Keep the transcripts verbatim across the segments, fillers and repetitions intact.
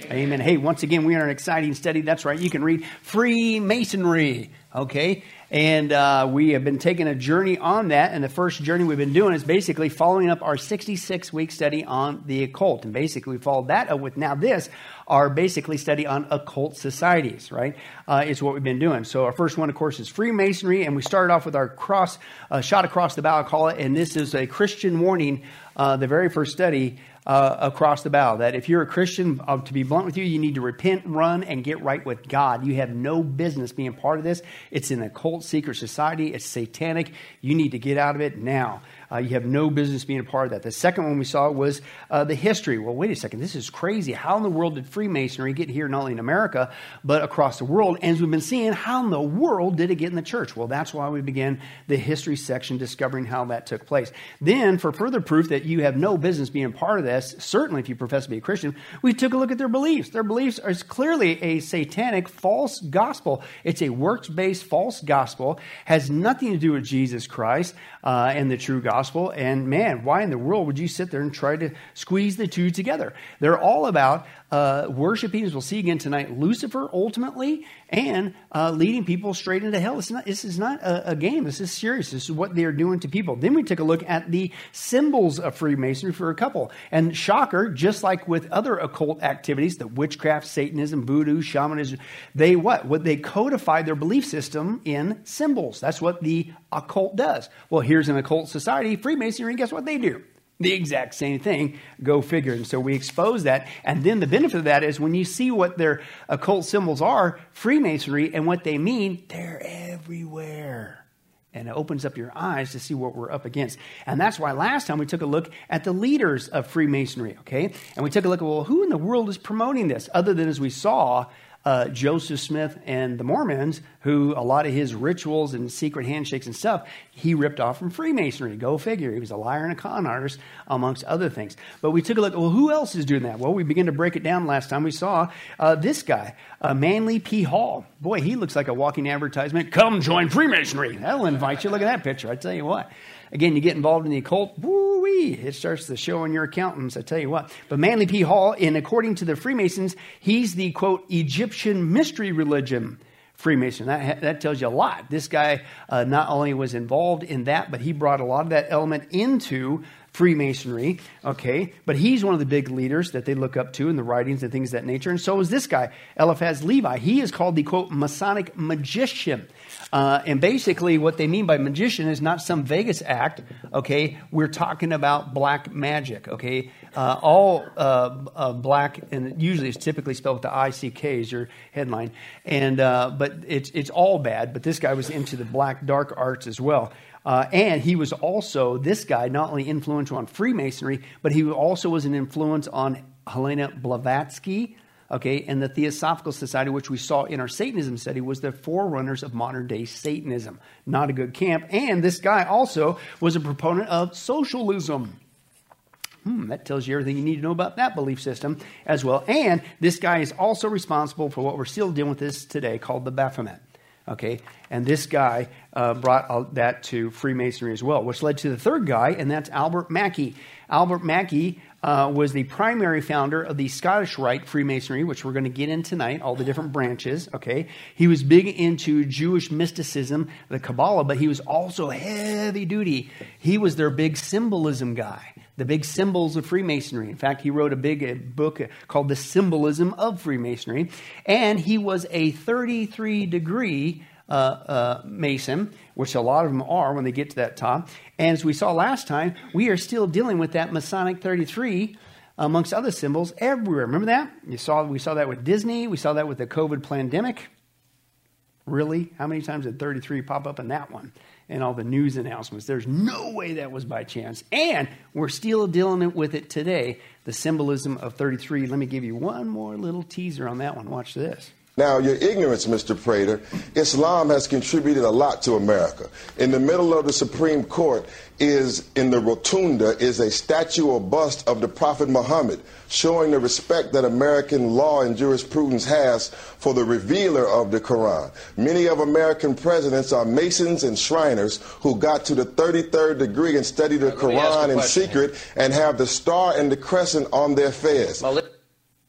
Amen. Hey, once again, we are an exciting study. That's right. You can read Freemasonry. Okay. And uh, we have been taking a journey on that. And the first journey we've been doing is basically following up our sixty-six week study on the occult. And basically, we followed that up with now this, our basically study on occult societies, right? Uh, is what we've been doing. So our first one, of course, is Freemasonry. And we started off with our cross, uh, shot across the bow, I call it. And this is a Christian warning, uh, the very first study. Uh, across the bow, that if you're a Christian, uh, to be blunt with you, you need to repent, run, and get right with God. You have no business being part of this. It's an occult secret society. It's satanic. You need to get out of it now. Uh, you have no business being a part of that. The second one we saw was uh, the history. Well, wait a second. This is crazy. How in the world did Freemasonry get here, not only in America, but across the world? And as we've been seeing, how in the world did it get in the church? Well, that's why we began the history section, discovering how that took place. Then, for further proof that you have no business being a part of this, certainly if you profess to be a Christian, we took a look at their beliefs. Their beliefs are clearly a satanic false gospel. It's a works-based false gospel, has nothing to do with Jesus Christ uh, and the true gospel. And man, why in the world would you sit there and try to squeeze the two together? They're all about uh, worshiping, as we'll see again tonight, Lucifer ultimately, and uh, leading people straight into hell. It's not, this is not a, a game. This is serious. This is what they're doing to people. Then we took a look at the symbols of Freemasonry for a couple. And shocker, just like with other occult activities, the witchcraft, Satanism, voodoo, shamanism, they what? What they codified their belief system in symbols. That's what the occult does. Well, here's an occult society, Freemasonry, and guess what they do? The exact same thing. Go figure. And so we expose that. And then the benefit of that is when you see what their occult symbols are, Freemasonry, and what they mean, they're everywhere. And it opens up your eyes to see what we're up against. And that's why last time we took a look at the leaders of Freemasonry, okay? And we took a look at, well, who in the world is promoting this? Other than, as we saw, Uh, Joseph Smith and the Mormons, who a lot of his rituals and secret handshakes and stuff, he ripped off from Freemasonry. Go figure. He was a liar and a con artist, amongst other things. But we took a look, well, who else is doing that? Well, we began to break it down last time. We saw uh, this guy, uh, Manly P. Hall. Boy, he looks like a walking advertisement. Come join Freemasonry. That'll invite you. Look at that picture. I tell you what. Again, you get involved in the occult, woo-wee, it starts to show on your accountants, I tell you what. But Manly P. Hall, and according to the Freemasons, he's the, quote, Egyptian mystery religion Freemason. That, that tells you a lot. This guy uh, not only was involved in that, but he brought a lot of that element into Freemasonry, okay? But he's one of the big leaders that they look up to in the writings and things of that nature. And so is this guy, Eliphaz Levi. He is called the, quote, Masonic magician. Uh, and basically what they mean by magician is not some Vegas act, okay? We're talking about black magic, okay? Uh, all uh, uh, black, and usually it's typically spelled with the I C K is your headline. And uh, but it's it's all bad. But this guy was into the black dark arts as well. Uh, and he was also, this guy, not only influential on Freemasonry, but he also was an influence on Helena Blavatsky, okay, and the Theosophical Society, which we saw in our Satanism study, was the forerunners of modern-day Satanism. Not a good camp. And this guy also was a proponent of socialism. Hmm, that tells you everything you need to know about that belief system as well. And this guy is also responsible for what we're still dealing with this today, called the Baphomet. Okay, and this guy uh, brought that to Freemasonry as well, which led to the third guy, and that's Albert Mackey. Albert Mackey uh, was the primary founder of the Scottish Rite Freemasonry, which we're going to get in tonight, all the different branches, okay? He was big into Jewish mysticism, the Kabbalah, but he was also heavy duty. He was their big symbolism guy. The big symbols of Freemasonry. In fact, he wrote a big uh, book called The Symbolism of Freemasonry. And he was a thirty-three degree uh, uh, Mason, which a lot of them are when they get to that top. And as we saw last time, we are still dealing with that Masonic thirty-three amongst other symbols everywhere. Remember that? You saw We saw that with Disney. We saw that with the COVID pandemic. Really? How many times did thirty-three pop up in that one? And all the news announcements. There's no way that was by chance. And we're still dealing with it today, the symbolism of thirty-three. Let me give you one more little teaser on that one. Watch this. Now, your ignorance, Mister Prater, Islam has contributed a lot to America. In the middle of the Supreme Court is, in the rotunda, is a statue or bust of the Prophet Muhammad, showing the respect that American law and jurisprudence has for the revealer of the Quran. Many of American presidents are Masons and Shriners who got to the thirty-third degree and study the Quran in secret and have the star and the crescent on their fez.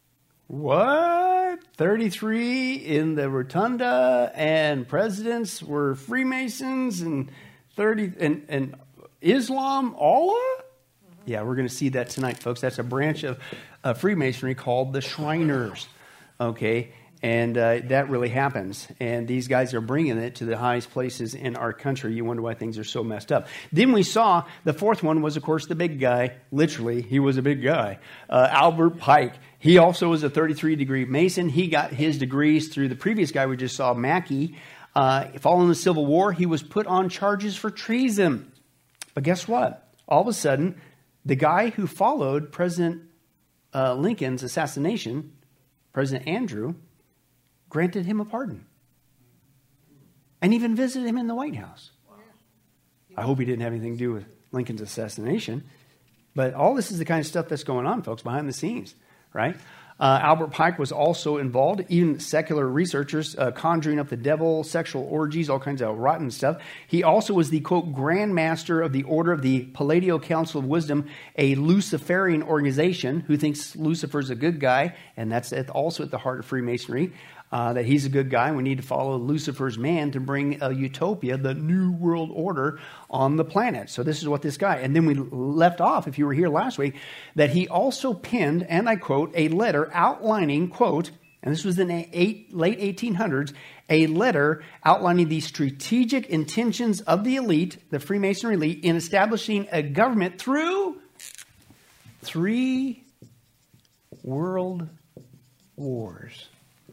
What? thirty-three in the rotunda, and presidents were Freemasons, and thirty and, and Islam, Allah? Yeah, we're going to see that tonight, folks. That's a branch of uh, Freemasonry called the Shriners. Okay, and uh, that really happens. And these guys are bringing it to the highest places in our country. You wonder why things are so messed up. Then we saw the fourth one was, of course, the big guy. Literally, he was a big guy. Uh, Albert Pike. He also was a thirty-three degree Mason. He got his degrees through the previous guy we just saw, Mackey. Uh, following the Civil War, he was put on charges for treason. But guess what? All of a sudden, the guy who followed President uh, Lincoln's assassination, President Andrew, granted him a pardon. And even visited him in the White House. I hope he didn't have anything to do with Lincoln's assassination. But all this is the kind of stuff that's going on, folks, behind the scenes, right? Uh, Albert Pike was also involved, even secular researchers, uh, conjuring up the devil, sexual orgies, all kinds of rotten stuff. He also was the, quote, Grand Master of the Order of the Palladio Council of Wisdom, a Luciferian organization who thinks Lucifer's a good guy, and that's at, also at the heart of Freemasonry, uh, that he's a good guy. We need to follow Lucifer's man to bring a utopia, the new world order, on the planet. So this is what this guy, and then we left off, if you were here last week, that he also penned, and I quote, a letter outlining, quote, and this was in the eight, late eighteen hundreds, a letter outlining the strategic intentions of the elite, the Freemasonry elite, in establishing a government through three world wars.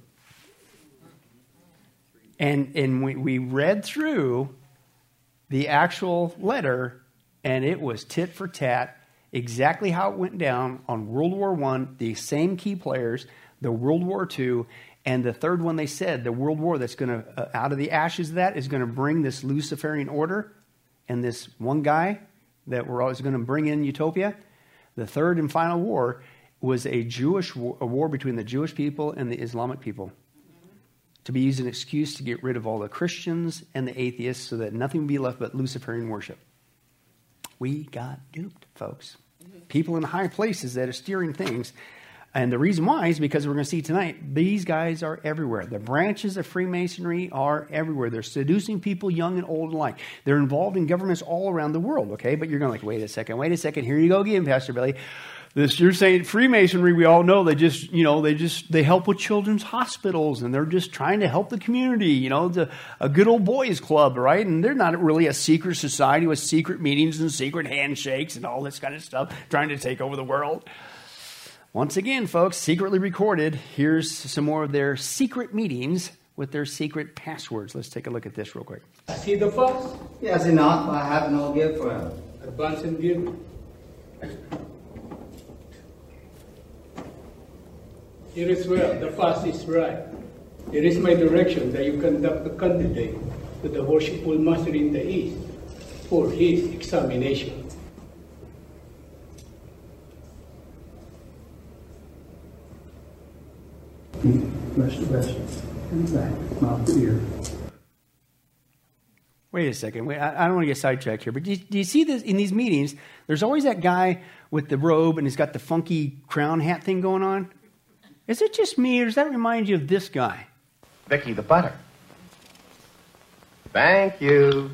And, and we, we read through the actual letter, and it was tit for tat, exactly how it went down on World War One, the same key players, the World War Two, and the third one they said, the World War that's going to, uh, out of the ashes of that, is going to bring this Luciferian order, and this one guy that we're always going to bring in utopia. The third and final war was a Jewish war, a war between the Jewish people and the Islamic people, to be used as an excuse to get rid of all the Christians and the atheists so that nothing would be left but Luciferian worship. We got duped, folks. People in high places that are steering things. And the reason why is because we're going to see tonight, these guys are everywhere. The branches of Freemasonry are everywhere. They're seducing people, young and old alike. They're involved in governments all around the world, okay? But you're going to like, wait a second, wait a second. Here you go again, Pastor Billy. This, you're saying Freemasonry, we all know they just, you know, they just, they help with children's hospitals, and they're just trying to help the community, you know, the, a good old boys club, right? And they're not really a secret society with secret meetings and secret handshakes and all this kind of stuff, trying to take over the world. Once again, folks, secretly recorded, here's some more of their secret meetings with their secret passwords. Let's take a look at this real quick. See the fox? Yes, enough. I have no gift for him. Advance and give. It is well, the fast is right. It is my direction that you conduct the candidate to the worshipful master in the east for his examination. Rest of rest. And back, mouth to ear. Wait a second. Wait, I, I don't want to get sidetracked here, but do you, do you see this in these meetings? There's always that guy with the robe and he's got the funky crown hat thing going on. Is it just me, or does that remind you of this guy? Vicky the butter. Thank you.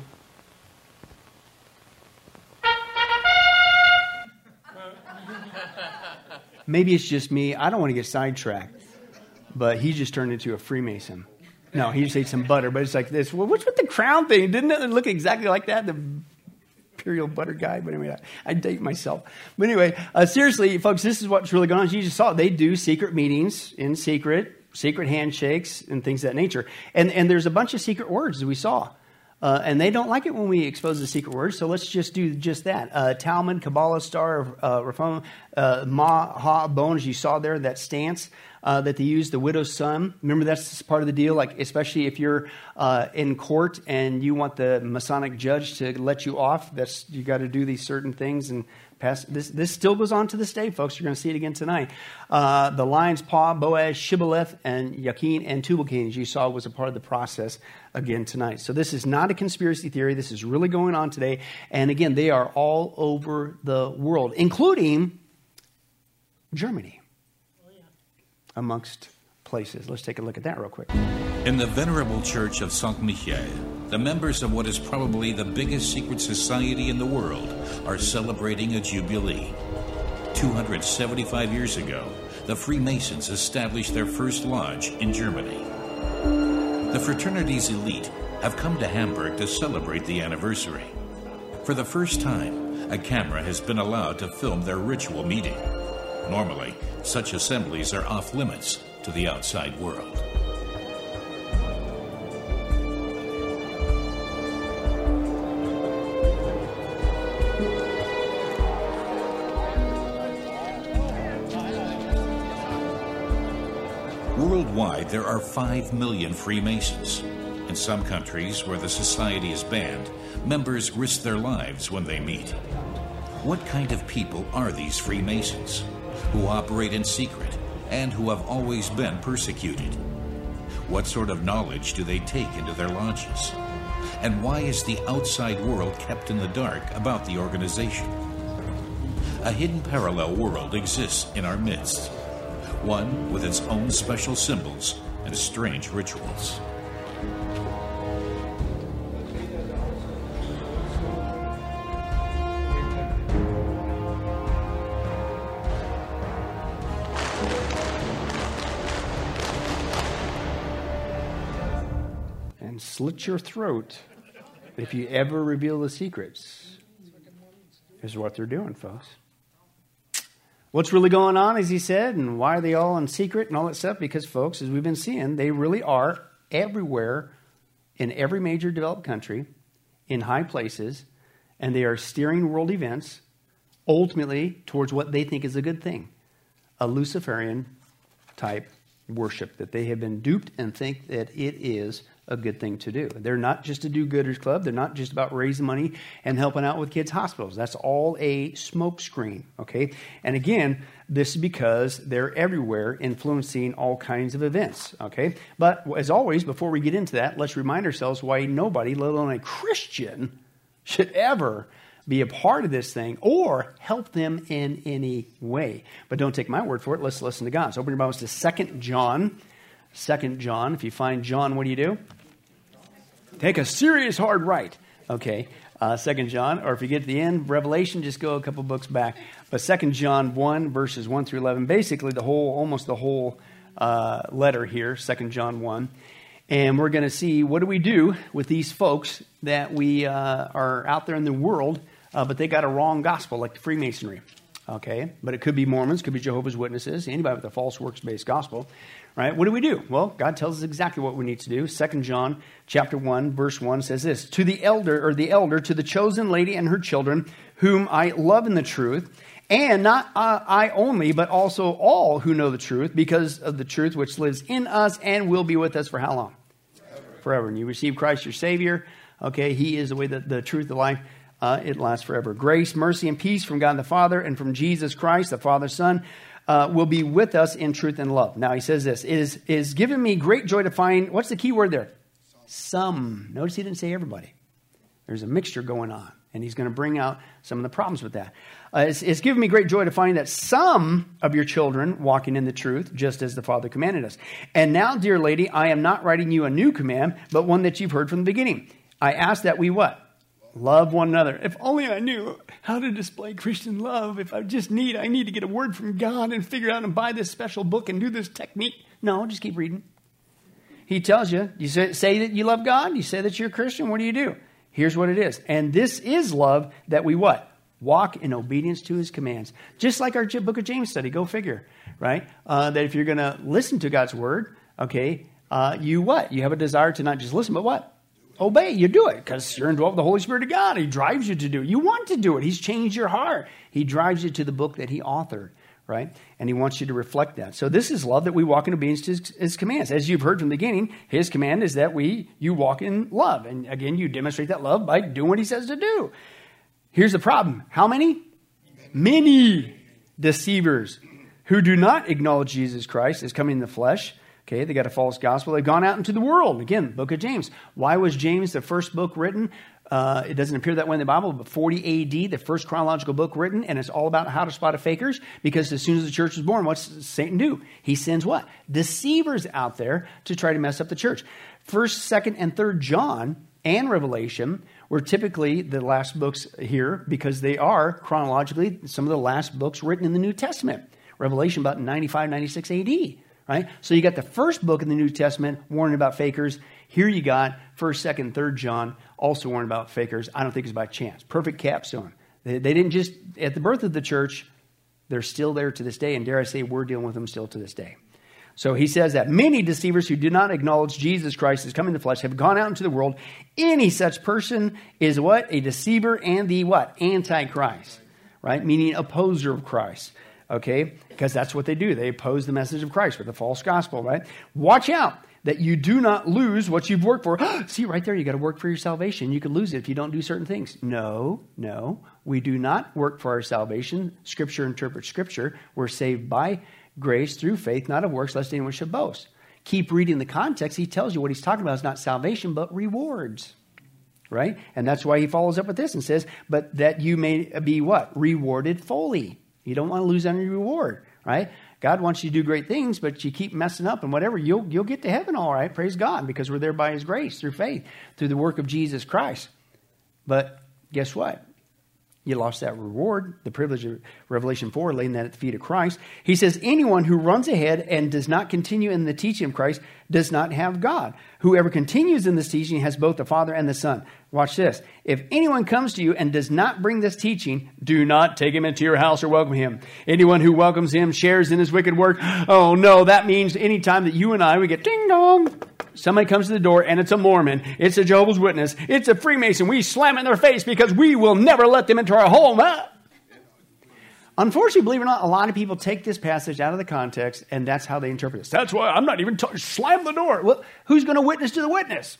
Maybe it's just me. I don't want to get sidetracked. But he just turned into a Freemason. No, he just ate some butter, but it's like this. Well, what's with the crown thing? Didn't it look exactly like that? The imperial butter guy. But anyway, I, I date myself. But anyway, uh, seriously, folks, this is what's really going on. You just saw it. They do secret meetings in secret, secret handshakes and things of that nature. And, and there's a bunch of secret words that we saw. Uh, and they don't like it when we expose the secret words, so let's just do just that. Uh, Talmud, Kabbalah, Star of uh, Reform, uh, Ma, Ha, Bones, you saw there, that stance uh, that they use, the widow's son. Remember, that's part of the deal, like especially if you're uh, in court and you want the Masonic judge to let you off, that's you got to do these certain things and pass. This this still goes on to this day, folks. You're going to see it again tonight. Uh, the lion's paw, Boaz, Shibboleth, and Yakin, and Tubal-Cain, as you saw, was a part of the process again tonight. So this is not a conspiracy theory. This is really going on today. And again, they are all over the world, including Germany. amongst places. Let's take a look at that real quick. In the venerable church of Saint Michel, the members of what is probably the biggest secret society in the world are celebrating a jubilee. two hundred seventy-five years ago, the Freemasons established their first lodge in Germany. The fraternity's elite have come to Hamburg to celebrate the anniversary. For the first time, a camera has been allowed to film their ritual meeting. Normally, such assemblies are off limits to the outside world. Worldwide, there are five million Freemasons. In some countries where the society is banned, members risk their lives when they meet. What kind of people are these Freemasons, who operate in secret and who have always been persecuted? What sort of knowledge do they take into their lodges? And why is the outside world kept in the dark about the organization? A hidden parallel world exists in our midst, one with its own special symbols and strange rituals. And slit your throat if you ever reveal the secrets. Is what they're doing, folks. What's really going on, as he said, and why are they all in secret and all that stuff? Because, folks, as we've been seeing, they really are everywhere in every major developed country, in high places, and they are steering world events ultimately towards what they think is a good thing, a Luciferian type worship, that they have been duped and think that it is a good thing to do. They're not just a do-gooders club. They're not just about raising money and helping out with kids' hospitals. That's all a smokescreen, okay? And again, this is because they're everywhere influencing all kinds of events, okay? But as always, before we get into that, let's remind ourselves why nobody, let alone a Christian, should ever be a part of this thing or help them in any way. But don't take my word for it. Let's listen to God. So open your Bibles to Second John. Second John. If you find John, what do you do? Take a serious hard right. Okay. Uh, Second John. Or if you get to the end, Revelation, just go a couple books back. But Second John one, verses one through eleven. Basically the whole, almost the whole uh, letter here. Second John one. And we're going to see what do we do with these folks that we uh, are out there in the world, uh, but they got a wrong gospel, like the Freemasonry. Okay, but it could be Mormons, could be Jehovah's Witnesses, anybody with a false works-based gospel, right? What do we do? Well, God tells us exactly what we need to do. Second John chapter one, verse one says this: To the elder, or the elder, to the chosen lady and her children, whom I love in the truth, and not uh, I only, but also all who know the truth, because of the truth which lives in us and will be with us for how long? Forever. Forever. And you receive Christ your Savior. Okay, He is the way, the, the truth, the life. Uh, it lasts forever. Grace, mercy, and peace from God the Father and from Jesus Christ, the Father, Son, uh, will be with us in truth and love. Now, he says this: It is, it is given me great joy to find, what's the key word there? Some. Notice he didn't say everybody. There's a mixture going on, and he's going to bring out some of the problems with that. Uh, it's, it's given me great joy to find that some of your children walking in the truth, just as the Father commanded us. And now, dear lady, I am not writing you a new command, but one that you've heard from the beginning. I ask that we what? Love one another. If only I knew how to display Christian love. If I just need, I need to get a word from God and figure out and buy this special book and do this technique. No, just keep reading. He tells you, you say, say that you love God. You say that you're a Christian. What do you do? Here's what it is. And this is love, that we what? Walk in obedience to His commands. Just like our book of James study. Go figure, right? Uh, that if you're going to listen to God's word, okay, uh, you what? You have a desire to not just listen, but what? Obey. You do it because you're indwelt with the Holy Spirit of God. He drives you to do it. You want to do it. He's changed your heart. He drives you to the book that He authored, right? And He wants you to reflect that. So this is love, that we walk in obedience to His, His commands. As you've heard from the beginning, His command is that we you walk in love. And again, you demonstrate that love by doing what He says to do. Here's the problem. How many? Many deceivers who do not acknowledge Jesus Christ as coming in the flesh. Okay, they got a false gospel. They've gone out into the world. Again, book of James. Why was James the first book written? Uh, it doesn't appear that way in the Bible, but forty A D, the first chronological book written, and it's all about how to spot a fakers, because as soon as the church was born, what's Satan do? He sends what? Deceivers out there to try to mess up the church. First, Second, and Third John and Revelation were typically the last books here because they are chronologically some of the last books written in the New Testament. Revelation about ninety-five, ninety-six A D, right? So you got the first book in the New Testament warning about fakers. Here you got First, Second, Third John also warning about fakers. I don't think it's by chance. Perfect capstone. They, they didn't just, at the birth of the church, they're still there to this day, and dare I say, we're dealing with them still to this day. So he says that many deceivers who do not acknowledge Jesus Christ as coming in the flesh have gone out into the world. Any such person is what? A deceiver and the what? Antichrist, right? Meaning opposer of Christ, okay? Because that's what they do. They oppose the message of Christ with a false gospel, right? Watch out that you do not lose what you've worked for. See, right there, you got to work for your salvation. You could lose it if you don't do certain things. No, no, we do not work for our salvation. Scripture interprets Scripture. We're saved by grace through faith, not of works, lest anyone should boast. Keep reading the context. He tells you what he's talking about is not salvation, but rewards, right? And that's why he follows up with this and says, but that you may be what? Rewarded fully. You don't want to lose any reward, right? God wants you to do great things, but you keep messing up and whatever, you'll, you'll get to heaven all right. Praise God, because we're there by his grace, through faith, through the work of Jesus Christ. But guess what? You lost that reward, the privilege of Revelation four, laying that at the feet of Christ. He says, anyone who runs ahead and does not continue in the teaching of Christ does not have God. Whoever continues in this teaching has both the Father and the Son. Watch this. If anyone comes to you and does not bring this teaching, do not take him into your house or welcome him. Anyone who welcomes him shares in his wicked work. Oh no, that means anytime that you and I, we get ding dong. Somebody comes to the door and it's a Mormon, it's a Jehovah's Witness, it's a Freemason. We slam in their face because we will never let them into our home. Huh? Unfortunately, believe it or not, a lot of people take this passage out of the context and that's how they interpret it. That's why I'm not even talking, slam the door. Well, who's going to witness to the witness?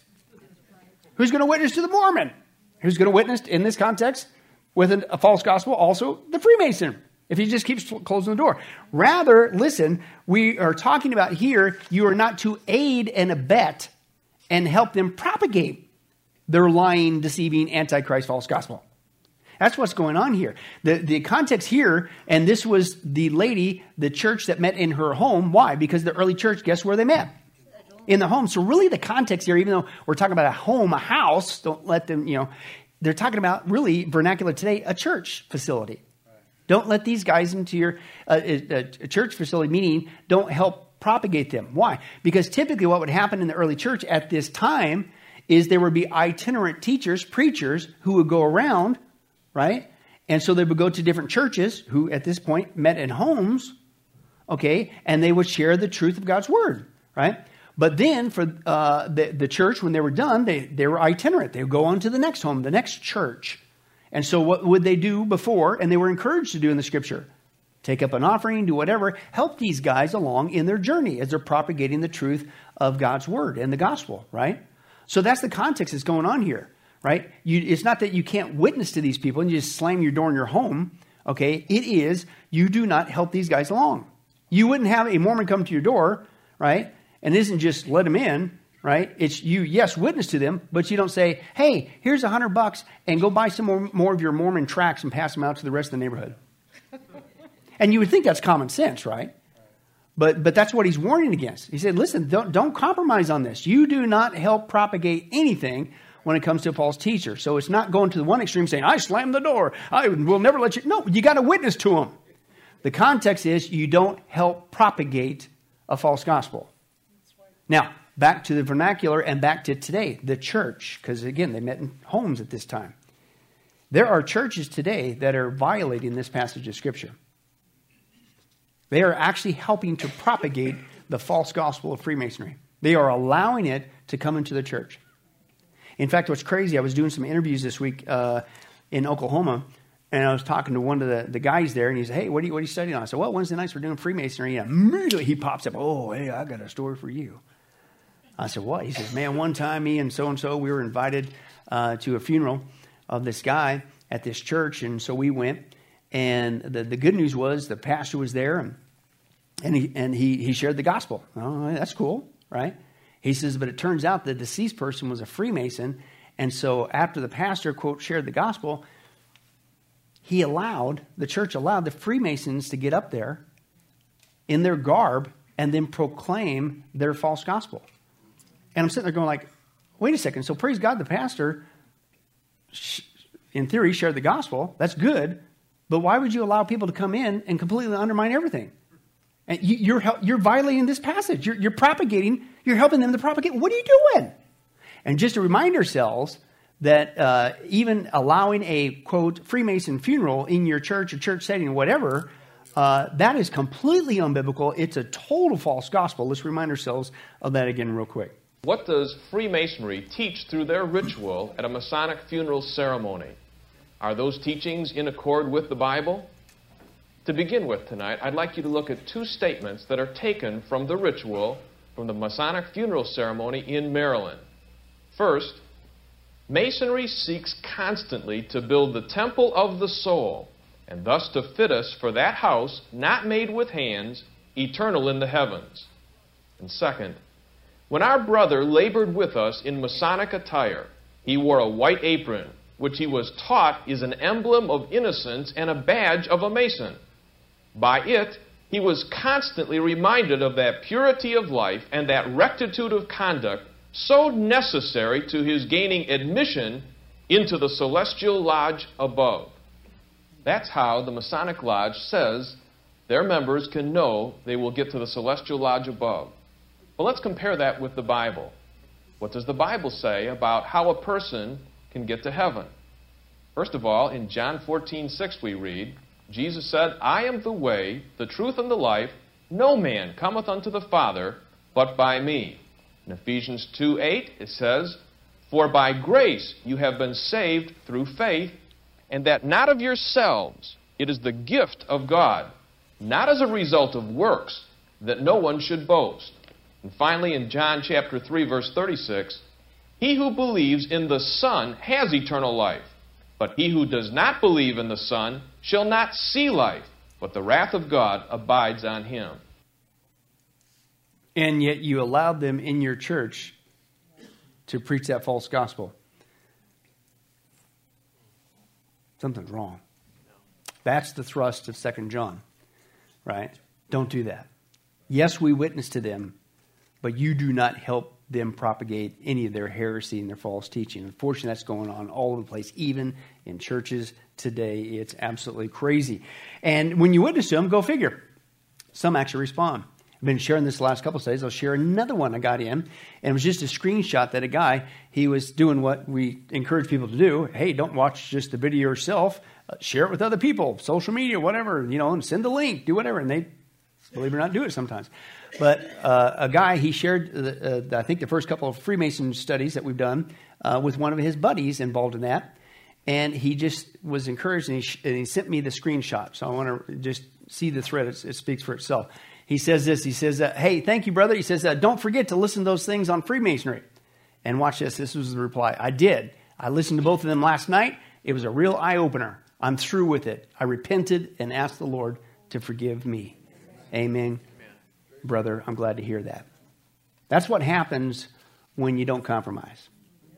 Who's going to witness to the Mormon? Who's going to witness in this context with a, a false gospel? Also the Freemason. If he just keeps closing the door. Rather, listen, we are talking about here, you are not to aid and abet and help them propagate their lying, deceiving, antichrist false gospel. That's what's going on here. The, the context here, and this was the lady, the church that met in her home. Why? Because the early church, guess where they met? In the home. So really the context here, even though we're talking about a home, a house, don't let them, you know, they're talking about really vernacular today, a church facility. Don't let these guys into your uh, a, a church facility, meaning don't help propagate them. Why? Because typically what would happen in the early church at this time is there would be itinerant teachers, preachers, who would go around, right? And so they would go to different churches who at this point met in homes, okay? And they would share the truth of God's word, right? But then for uh, the, the church, when they were done, they, they were itinerant. They would go on to the next home, the next church. And so what would they do before? And they were encouraged to do in the scripture. Take up an offering, do whatever. Help these guys along in their journey as they're propagating the truth of God's word and the gospel, right? So that's the context that's going on here, right? You, it's not that you can't witness to these people and you just slam your door in your home, okay? It is you do not help these guys along. You wouldn't have a Mormon come to your door, right? And it isn't just let them in. Right? It's you, yes, witness to them, but you don't say, hey, here's a hundred bucks and go buy some more, more of your Mormon tracts and pass them out to the rest of the neighborhood. And you would think that's common sense, right? But but that's what he's warning against. He said, listen, don't, don't compromise on this. You do not help propagate anything when it comes to a false teacher. So it's not going to the one extreme saying, I slammed the door. I will never let you. No, you got to witness to them. The context is you don't help propagate a false gospel. Now, back to the vernacular and back to today, the church, because again, they met in homes at this time. There are churches today that are violating this passage of Scripture. They are actually helping to propagate the false gospel of Freemasonry. They are allowing it to come into the church. In fact, what's crazy, I was doing some interviews this week uh, in Oklahoma, and I was talking to one of the, the guys there, and he said, hey, what are, you, what are you studying on? I said, well, Wednesday nights we're doing Freemasonry. And immediately he pops up, oh, hey, I got a story for you. I said, what? He says, man, one time me and so-and-so, we were invited uh, to a funeral of this guy at this church. And so we went. And the, the good news was the pastor was there. And, and, he, and he, he shared the gospel. Oh, that's cool, right? He says, but it turns out the deceased person was a Freemason. And so after the pastor, quote, shared the gospel, he allowed, the church allowed the Freemasons to get up there in their garb and then proclaim their false gospel. And I'm sitting there going like, wait a second. So praise God, the pastor, in theory, shared the gospel. That's good. But why would you allow people to come in and completely undermine everything? And you, you're you're violating this passage. You're, you're propagating. You're helping them to propagate. What are you doing? And just to remind ourselves that uh, even allowing a, quote, Freemason funeral in your church or church setting or whatever, uh, that is completely unbiblical. It's a total false gospel. Let's remind ourselves of that again real quick. What does Freemasonry teach through their ritual at a Masonic funeral ceremony? Are those teachings in accord with the Bible? To begin with tonight, I'd like you to look at two statements that are taken from the ritual from the Masonic funeral ceremony in Maryland. First, Masonry seeks constantly to build the temple of the soul, and thus to fit us for that house not made with hands, eternal in the heavens. And second, when our brother labored with us in Masonic attire, he wore a white apron, which he was taught is an emblem of innocence and a badge of a Mason. By it, he was constantly reminded of that purity of life and that rectitude of conduct so necessary to his gaining admission into the celestial lodge above. That's how the Masonic Lodge says their members can know they will get to the celestial lodge above. But let's compare that with the Bible. What does the Bible say about how a person can get to heaven? First of all, in John fourteen six we read, Jesus said, I am the way, the truth, and the life. No man cometh unto the Father but by me. In Ephesians two eight it says, for by grace you have been saved through faith, and that not of yourselves, it is the gift of God, not as a result of works, that no one should boast. And finally, in John chapter three, verse thirty-six, he who believes in the Son has eternal life, but he who does not believe in the Son shall not see life, but the wrath of God abides on him. And yet you allowed them in your church to preach that false gospel. Something's wrong. That's the thrust of Second John, right? Don't do that. Yes, we witness to them, but you do not help them propagate any of their heresy and their false teaching. Unfortunately, that's going on all over the place, even in churches today. It's absolutely crazy. And when you witness to them, go figure. Some actually respond. I've been sharing this the last couple of days. I'll share another one I got in. And it was just a screenshot that a guy, he was doing what we encourage people to do. Hey, don't watch just the video yourself. Uh, share it with other people, social media, whatever, you know, and send a link, do whatever. And they, believe it or not, do it sometimes. But uh, a guy, he shared, uh, uh, I think, the first couple of Freemason studies that we've done uh, with one of his buddies involved in that. And he just was encouraged, and he, sh- and he sent me the screenshot. So I want to just see the thread. It, it speaks for itself. He says this. He says, uh, hey, thank you, brother. He says, uh, don't forget to listen to those things on Freemasonry. And watch this. This was the reply. I did. I listened to both of them last night. It was a real eye-opener. I'm through with it. I repented and asked the Lord to forgive me. Amen. Brother, I'm glad to hear that. That's what happens when you don't compromise,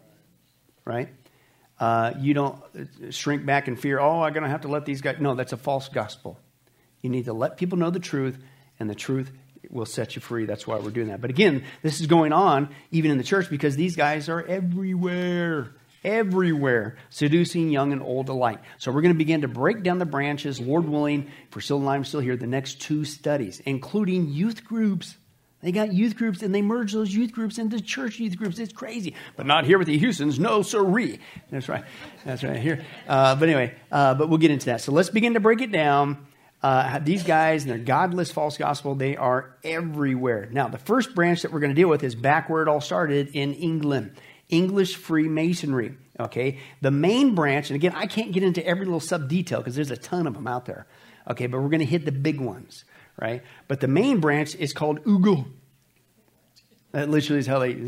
right? Uh, you don't shrink back in fear. Oh, I'm going to have to let these guys. No, that's a false gospel. You need to let people know the truth, and the truth will set you free. That's why we're doing that. But again, this is going on even in the church because these guys are everywhere. Everywhere, seducing young and old alike. So we're going to begin to break down the branches, Lord willing, if Priscilla and I are still here, the next two studies, including youth groups. They got youth groups, and they merge those youth groups into church youth groups. It's crazy. But not here with the Houstons. No, sirree. That's right. That's right here. Uh, but anyway, uh, but we'll get into that. So let's begin to break it down. Uh, these guys and their godless false gospel, they are everywhere. Now, the first branch that we're going to deal with is back where it all started in England. English Freemasonry, okay? The main branch, and again, I can't get into every little sub-detail because there's a ton of them out there, okay? But we're going to hit the big ones, right? But the main branch is called Oogle. That literally is how they,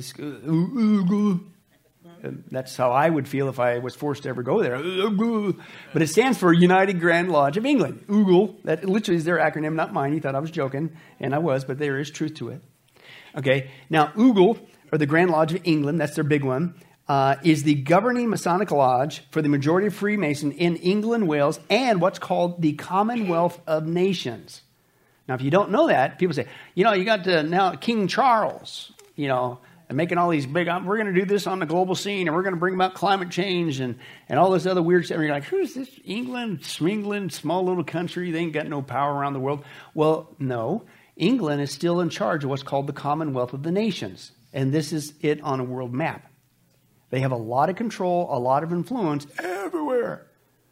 Oogle. That's how I would feel if I was forced to ever go there. But it stands for United Grand Lodge of England. Oogle, that literally is their acronym, not mine. You thought I was joking, and I was, but there is truth to it. Okay, now Oogle, or the Grand Lodge of England, that's their big one. uh, is the governing Masonic lodge for the majority of Freemasons in England, Wales, and what's called the Commonwealth of Nations. Now, if you don't know that, people say, you know, you got to now King Charles, you know, and making all these big, we're going to do this on the global scene, and we're going to bring about climate change and, and all this other weird stuff. And you're like, who's this? England, England, small little country. They ain't got no power around the world. Well, no. England is still in charge of what's called the Commonwealth of the Nations. And this is it on a world map. They have a lot of control, a lot of influence everywhere.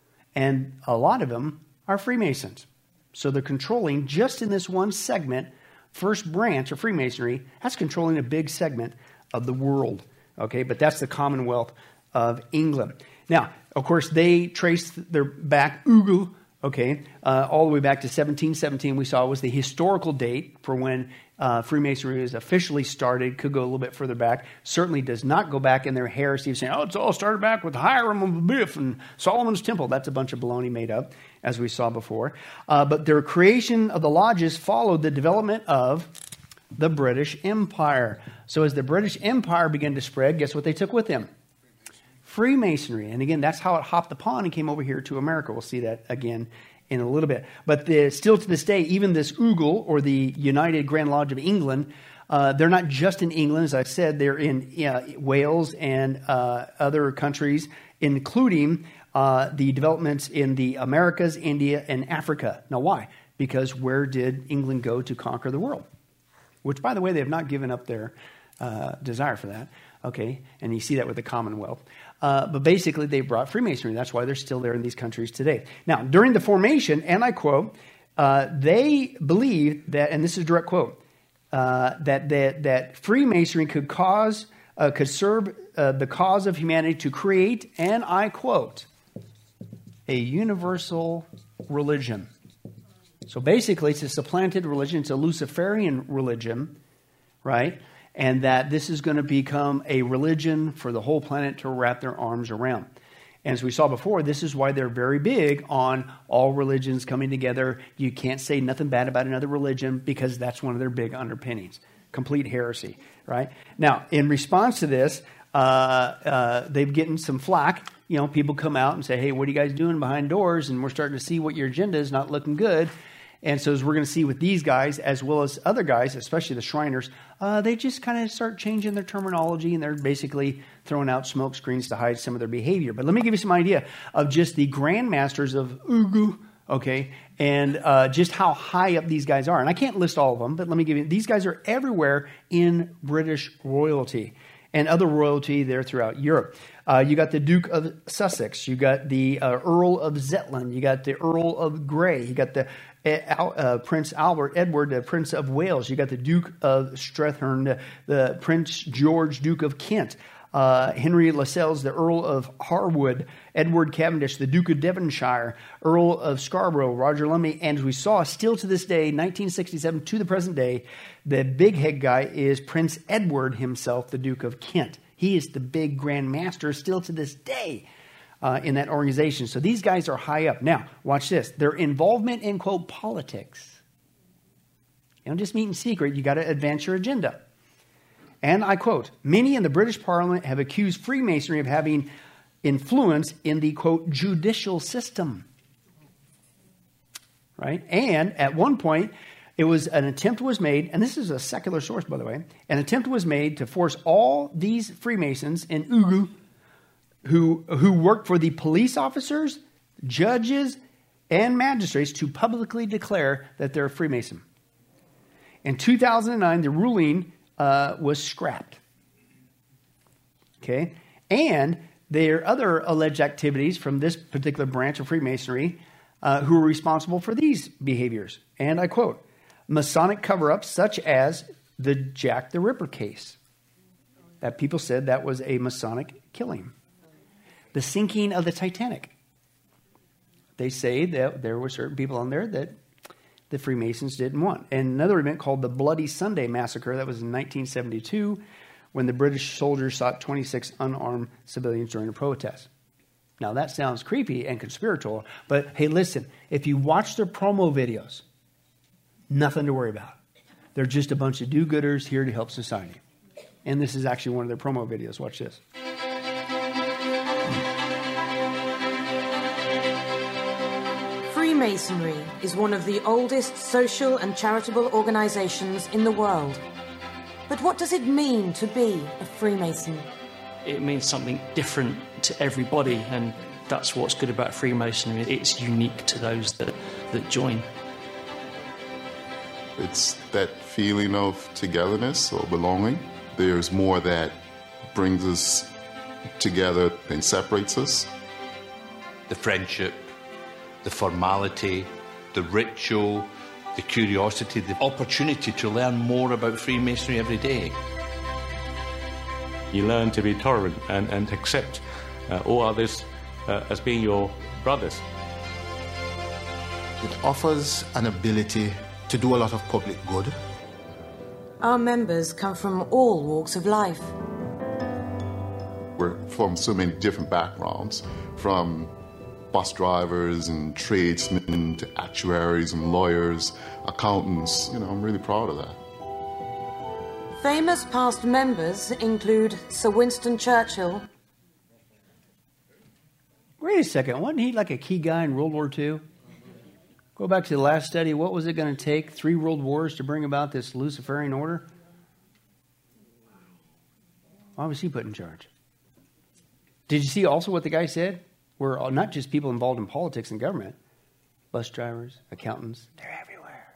And a lot of them are Freemasons. So they're controlling just in this one segment, first branch of Freemasonry, that's controlling a big segment of the world. Okay, but that's the Commonwealth of England. Now, of course, they trace their back, Ugu, okay, uh, all the way back to seventeen seventeen. We saw was the historical date for when uh, Freemasonry was officially started. Could go a little bit further back. Certainly does not go back in their heresy of saying, oh, it's all started back with Hiram of Abiff and Solomon's Temple. That's a bunch of baloney made up, as we saw before. Uh, but their creation of the lodges followed the development of the British Empire. So as the British Empire began to spread, guess what they took with them? Freemasonry. And again, that's how it hopped the pond and came over here to America. We'll see that again in a little bit. But the, still to this day, even this U G L, or the United Grand Lodge of England, uh, they're not just in England. As I said, they're in uh, Wales and uh, other countries, including uh, the developments in the Americas, India, and Africa. Now, why? Because where did England go to conquer the world? Which, by the way, they have not given up their uh, desire for that. Okay, and you see that with the Commonwealth. Uh, but basically, they brought Freemasonry. That's why they're still there in these countries today. Now, during the formation, and I quote, uh, they believed that, and this is a direct quote, uh, that, that that Freemasonry could cause, uh, could serve uh, the cause of humanity to create, and I quote, a universal religion. So basically, it's a supplanted religion. It's a Luciferian religion, right? And that this is going to become a religion for the whole planet to wrap their arms around. And as we saw before, this is why they're very big on all religions coming together. You can't say nothing bad about another religion because that's one of their big underpinnings. Complete heresy, right? Now, in response to this, uh, uh, they've gotten some flack. You know, people come out and say, hey, what are you guys doing behind doors? And we're starting to see what your agenda is not looking good. And so as we're going to see with these guys, as well as other guys, especially the Shriners, uh, they just kind of start changing their terminology, and they're basically throwing out smoke screens to hide some of their behavior. But let me give you some idea of just the grandmasters of Ugu, okay, and uh, just how high up these guys are. And I can't list all of them, but let me give you, these guys are everywhere in British royalty and other royalty there throughout Europe. Uh, you got the Duke of Sussex. You got the uh, Earl of Zetland. You got the Earl of Grey. You got the uh, Prince Albert Edward, the Prince of Wales. You got the Duke of Strathern, the, the Prince George, Duke of Kent. Uh, Henry Lascelles, the Earl of Harwood. Edward Cavendish, the Duke of Devonshire. Earl of Scarborough, Roger Lumley. And as we saw, still to this day, nineteen sixty-seven to the present day, the big head guy is Prince Edward himself, the Duke of Kent. He is the big Grand Master still to this day uh, in that organization. So these guys are high up. Now, watch this. Their involvement in, quote, politics. You don't just meet in secret. You got to advance your agenda. And I quote, many in the British Parliament have accused Freemasonry of having influence in the, quote, judicial system. Right? And at one point, it was an attempt was made, and this is a secular source, by the way, an attempt was made to force all these Freemasons in Ugu who, who worked for the police officers, judges, and magistrates to publicly declare that they're a Freemason. In two thousand nine, the ruling uh, was scrapped. Okay? And there are other alleged activities from this particular branch of Freemasonry uh, who are responsible for these behaviors. And I quote, Masonic cover-ups such as the Jack the Ripper case. That people said that was a Masonic killing. The sinking of the Titanic. They say that there were certain people on there that the Freemasons didn't want. And another event called the Bloody Sunday Massacre. That was in nineteen seventy-two when the British soldiers shot twenty-six unarmed civilians during a protest. Now that sounds creepy and conspiratorial, but hey, listen, if you watch their promo videos, nothing to worry about. They're just a bunch of do-gooders here to help society. And this is actually one of their promo videos. Watch this. Freemasonry is one of the oldest social and charitable organizations in the world. But what does it mean to be a Freemason? It means something different to everybody, and that's what's good about Freemasonry. It's unique to those that, that join. It's that feeling of togetherness or belonging. There's more that brings us together than separates us. The friendship, the formality, the ritual, the curiosity, the opportunity to learn more about Freemasonry every day. You learn to be tolerant and, and accept uh, all others uh, as being your brothers. It offers an ability to do a lot of public good. Our members come from all walks of life. We're from so many different backgrounds, from bus drivers and tradesmen to actuaries and lawyers, accountants. You know, I'm really proud of that. Famous past members include Sir Winston Churchill. Wait a second, wasn't he like a key guy in World War Two? Go back to the last study. What was it going to take? Three world wars to bring about this Luciferian order? Why was he put in charge? Did you see also what the guy said? We're not just people involved in politics and government. Bus drivers, accountants, they're everywhere.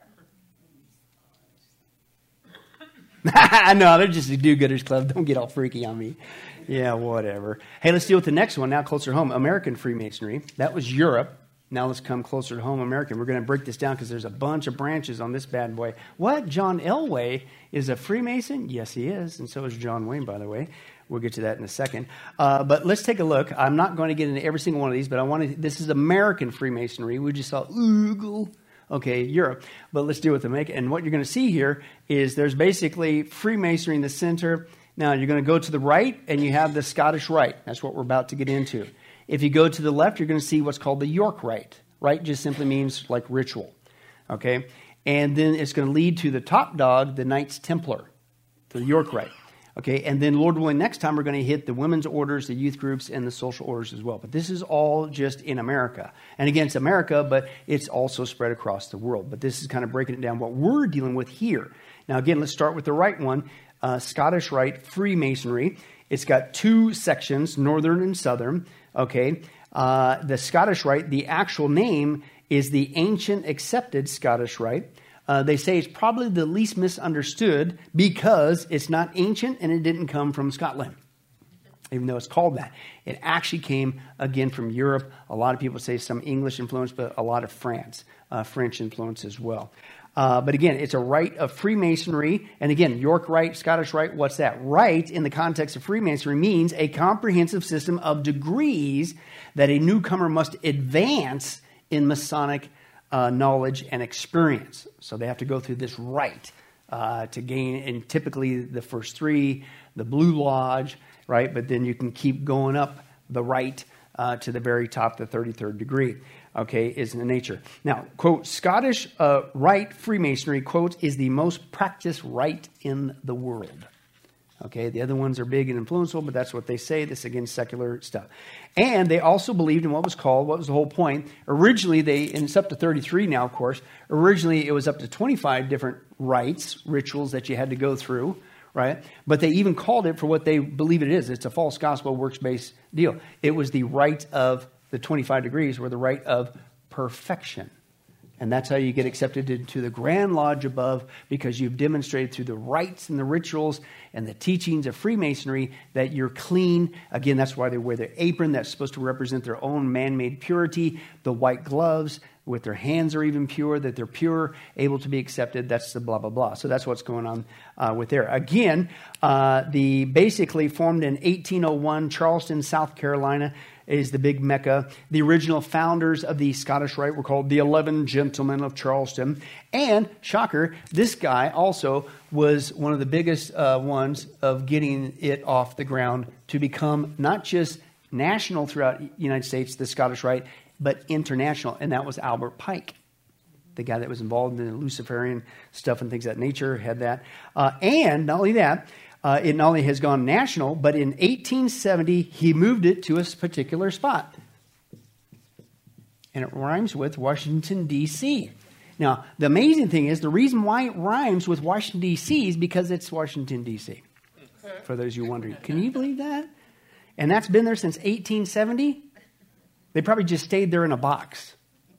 No, they're just a do-gooders club. Don't get all freaky on me. Yeah, whatever. Hey, let's deal with the next one now, closer to home. American Freemasonry. That was Europe. Now let's come closer to home, American. We're going to break this down because there's a bunch of branches on this bad boy. What? John Elway is a Freemason? Yes, he is. And so is John Wayne, by the way. We'll get to that in a second. Uh, but let's take a look. I'm not going to get into every single one of these, but I want to. This is American Freemasonry. We just saw Oogle. Okay, Europe. But let's deal with them. And what you're going to see here is there's basically Freemasonry in the center. Now, you're going to go to the right, and you have the Scottish Rite. That's what we're about to get into. If you go to the left, you're going to see what's called the York Rite. Rite just simply means like ritual. Okay? And then it's going to lead to the top dog, the Knights Templar, the York Rite. Okay? And then, Lord willing, next time we're going to hit the women's orders, the youth groups, and the social orders as well. But this is all just in America. And again, it's America, but it's also spread across the world. But this is kind of breaking it down, what we're dealing with here. Now, again, let's start with the right one, uh, Scottish Rite Freemasonry. It's got two sections, northern and southern. Okay, uh, the Scottish Rite, the actual name is the Ancient Accepted Scottish Rite. Uh, they say it's probably the least misunderstood because it's not ancient and it didn't come from Scotland, even though it's called that. It actually came, again, from Europe. A lot of people say some English influence, but a lot of France, uh, French influence as well. Uh, but again, it's a rite of Freemasonry. And again, York Rite, Scottish Rite, what's that? Rite, in the context of Freemasonry, means a comprehensive system of degrees that a newcomer must advance in Masonic uh, knowledge and experience. So they have to go through this rite uh, to gain, and typically the first three, the Blue Lodge, right? But then you can keep going up the rite uh, to the very top, the thirty-third degree. Okay, is in the nature. Now, quote, Scottish uh, Rite Freemasonry, quote, is the most practiced rite in the world. Okay, the other ones are big and influential, but that's what they say. This, again, secular stuff. And they also believed in what was called, what was the whole point? Originally, they, and it's up to thirty-three now, of course. Originally, it was up to twenty-five different rites, rituals that you had to go through, right? But they even called it for what they believe it is. It's a false gospel, works-based deal. It was the rite of the twenty-five degrees, were the rite of perfection. And that's how you get accepted into the Grand Lodge above, because you've demonstrated through the rites and the rituals and the teachings of Freemasonry that you're clean. Again, that's why they wear their apron. That's supposed to represent their own man-made purity. The white gloves with their hands are even pure, that they're pure, able to be accepted. That's the blah, blah, blah. So that's what's going on uh, with there. Again, uh, the basically formed in eighteen oh one, Charleston, South Carolina, is the big mecca. The original founders of the Scottish Rite were called the Eleven Gentlemen of Charleston. And, shocker, this guy also was one of the biggest uh, ones of getting it off the ground to become not just national throughout the United States, the Scottish Rite, but international. And that was Albert Pike, the guy that was involved in the Luciferian stuff and things of that nature, had that. Uh, and not only that, Uh, it not only has gone national, but in eighteen seventy, he moved it to a particular spot. And it rhymes with Washington, D C Now, the amazing thing is the reason why it rhymes with Washington, D C is because it's Washington, D C For those of you wondering. Can you believe that? And that's been there since eighteen seventy. They probably just stayed there in a box.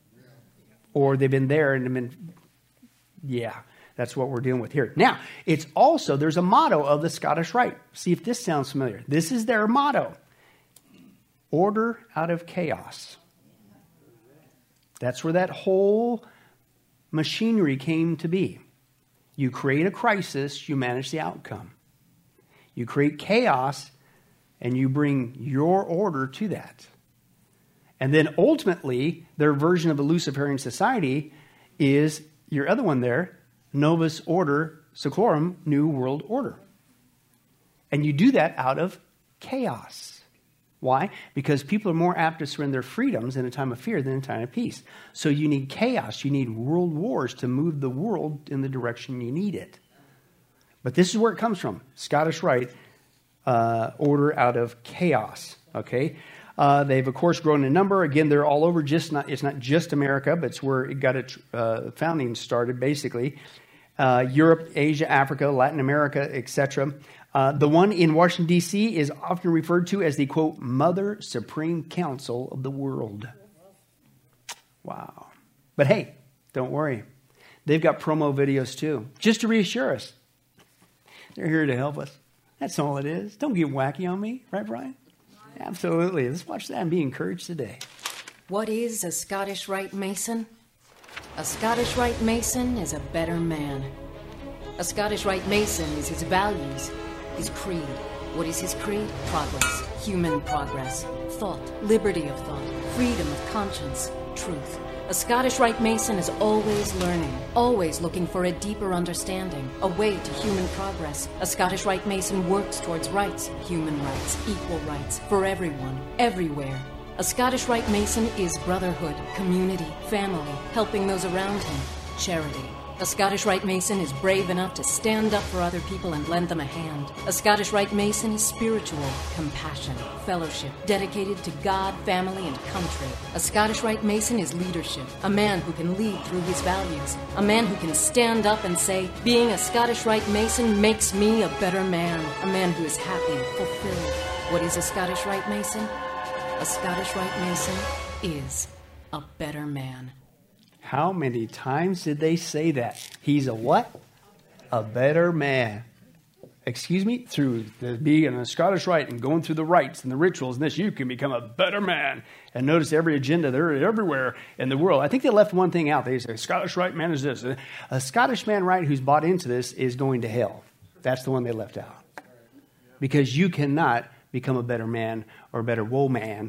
Or they've been there and been, yeah, that's what we're dealing with here. Now, it's also, there's a motto of the Scottish Rite. See if this sounds familiar. This is their motto. Order out of chaos. That's where that whole machinery came to be. You create a crisis, you manage the outcome. You create chaos, and you bring your order to that. And then ultimately, their version of the Luciferian society is your other one there, Novus Order Seclorum, New World Order. And you do that out of chaos. Why? Because people are more apt to surrender their freedoms in a time of fear than in a time of peace. So you need chaos. You need world wars to move the world in the direction you need it. But this is where it comes from. Scottish Rite, uh, order out of chaos. Okay? Uh, they've, of course, grown in number. Again, they're all over. Just not, it's not just America, but it's where it got its uh, founding started, basically. Uh, Europe, Asia, Africa, Latin America, et cetera. Uh, the one in Washington, D C is often referred to as the, quote, Mother Supreme Council of the world. Wow. But hey, don't worry. They've got promo videos, too, just to reassure us. They're here to help us. That's all it is. Don't get wacky on me. Right, Brian? Absolutely. Let's watch that and be encouraged today. What is a Scottish Rite Mason? A Scottish Rite Mason is a better man. A Scottish Rite Mason is his values, his creed. What is his creed? Progress. Human progress. Thought. Liberty of thought. Freedom of conscience. Truth. A Scottish Rite Mason is always learning, always looking for a deeper understanding, a way to human progress. A Scottish Rite Mason works towards rights, human rights, equal rights, for everyone, everywhere. A Scottish Rite Mason is brotherhood, community, family, helping those around him, charity. A Scottish Rite Mason is brave enough to stand up for other people and lend them a hand. A Scottish Rite Mason is spiritual, compassion, fellowship, dedicated to God, family, and country. A Scottish Rite Mason is leadership, a man who can lead through his values, a man who can stand up and say, being a Scottish Rite Mason makes me a better man, a man who is happy, fulfilled. What is a Scottish Rite Mason? A Scottish Rite Mason is a better man. How many times did they say that? He's a what? A better man. Excuse me? Through the, being a Scottish Rite and going through the rites and the rituals and this, you can become a better man. And notice every agenda, they're everywhere in the world. I think they left one thing out. They say, Scottish Rite man is this. A Scottish man Rite who's bought into this is going to hell. That's the one they left out. Because you cannot become a better man or a better woe man.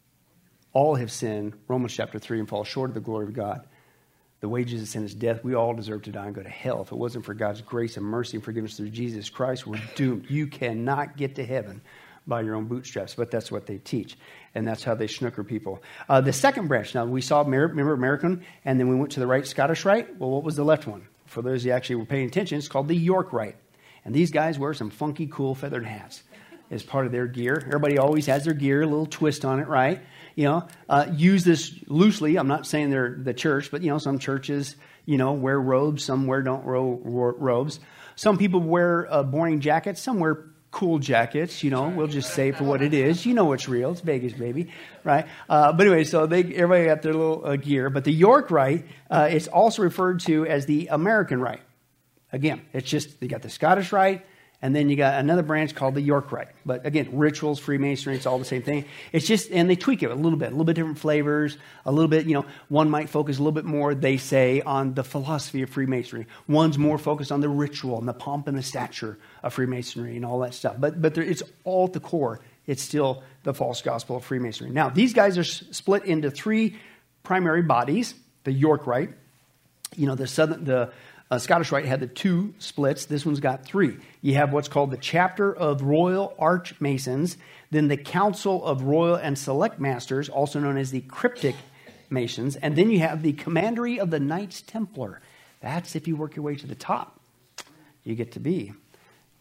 All have sinned, Romans chapter three, and fall short of the glory of God. The wages of sin is death. We all deserve to die and go to hell. If it wasn't for God's grace and mercy and forgiveness through Jesus Christ, we're doomed. You cannot get to heaven by your own bootstraps, but that's what they teach. And that's how they snooker people. Uh, the second branch, now we saw, remember American, and then we went to the right Scottish Rite. Well, what was the left one? For those who actually were paying attention, it's called the York Rite. And these guys wear some funky, cool feathered hats as part of their gear. Everybody always has their gear, a little twist on it, right? You know, uh, use this loosely. I'm not saying they're the church, but, you know, some churches, you know, wear robes. Some wear don't ro- ro- robes. Some people wear uh, boring jackets. Some wear cool jackets. You know, we'll just say it for what it is. You know it's real. It's Vegas, baby, right? Uh, but anyway, so they everybody got their little uh, gear. But the York Rite, uh, it's also referred to as the American Rite. Again, it's just, you got the Scottish Rite, and then you got another branch called the York Rite. But again, rituals, Freemasonry, it's all the same thing. It's just, and they tweak it a little bit, a little bit different flavors, a little bit, you know, one might focus a little bit more, they say, on the philosophy of Freemasonry. One's more focused on the ritual and the pomp and the stature of Freemasonry and all that stuff. But but there, it's all at the core. It's still the false gospel of Freemasonry. Now, these guys are s- split into three primary bodies. The York Rite, you know, the southern, the Uh, Scottish Rite had the two splits. This one's got three. You have what's called the Chapter of Royal Archmasons, then the Council of Royal and Select Masters, also known as the Cryptic Masons, and then you have the Commandery of the Knights Templar. That's if you work your way to the top. You get to be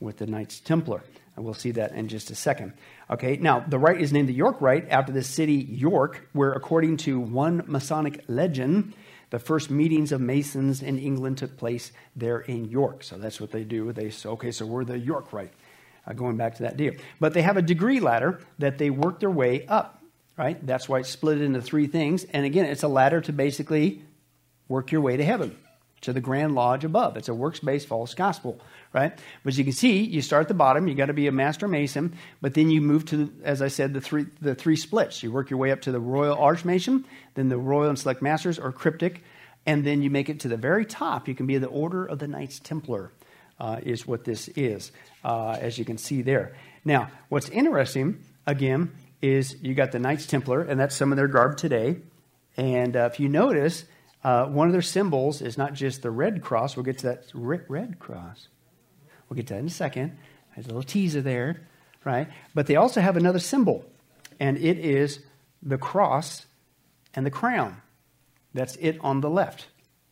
with the Knights Templar. And we'll see that in just a second. Okay, now the rite is named the York Rite after the city York, where according to one Masonic legend, the first meetings of Masons in England took place there in York. So that's what they do. They say, okay, so we're the York Rite, uh, going back to that deal. But they have a degree ladder that they work their way up, right? That's why it's split into three things. And again, it's a ladder to basically work your way to heaven, to the Grand Lodge above. It's a works-based false gospel, right? But as you can see, you start at the bottom. You got to be a master mason, but then you move to, as I said, the three the three splits. You work your way up to the Royal Archmason, then the Royal and Select Masters or Cryptic, and then you make it to the very top. You can be the Order of the Knights Templar, uh, is what this is, uh, as you can see there. Now, what's interesting, again, is you got the Knights Templar, and that's some of their garb today. And uh, if you notice, Uh, one of their symbols is not just the red cross. We'll get to that red, red cross. We'll get to that in a second. There's a little teaser there, right? But they also have another symbol, and it is the cross and the crown. That's it on the left.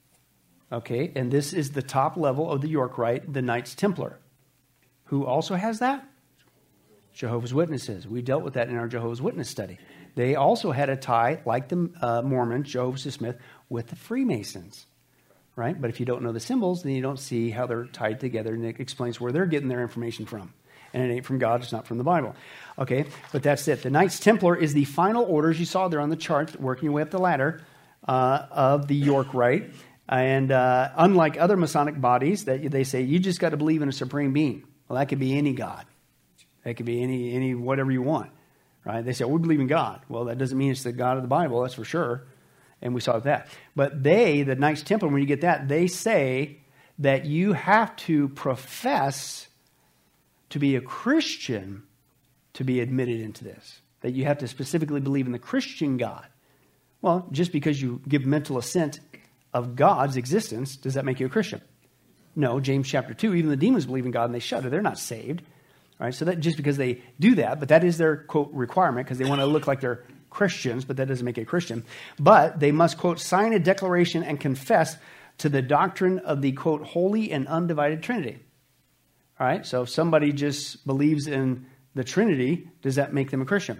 Okay, and this is the top level of the York Rite, the Knights Templar. Who also has that? Jehovah's Witnesses. We dealt with that in our Jehovah's Witness study. They also had a tie, like the uh, Mormons, Jehovah's Smith, with the Freemasons, right? But if you don't know the symbols, then you don't see how they're tied together, and it explains where they're getting their information from. And it ain't from God, it's not from the Bible. Okay, but that's it. The Knights Templar is the final order, as you saw there on the chart, working your way up the ladder uh, of the York Rite. And uh, unlike other Masonic bodies, that they say, you just got to believe in a supreme being. Well, that could be any God. That could be any, any whatever you want. Right? They say, well, we believe in God. Well, that doesn't mean it's the God of the Bible, that's for sure. And we saw that. But they, the Knights Templar, when you get that, they say that you have to profess to be a Christian to be admitted into this. That you have to specifically believe in the Christian God. Well, just because you give mental assent of God's existence, does that make you a Christian? No, James chapter two, even the demons believe in God and they shudder. They're not saved. Right? So that just because they do that, but that is their, quote, requirement because they want to look like they're Christians, but that doesn't make it a Christian. But they must, quote, sign a declaration and confess to the doctrine of the, quote, holy and undivided Trinity. All right? So if somebody just believes in the Trinity, does that make them a Christian?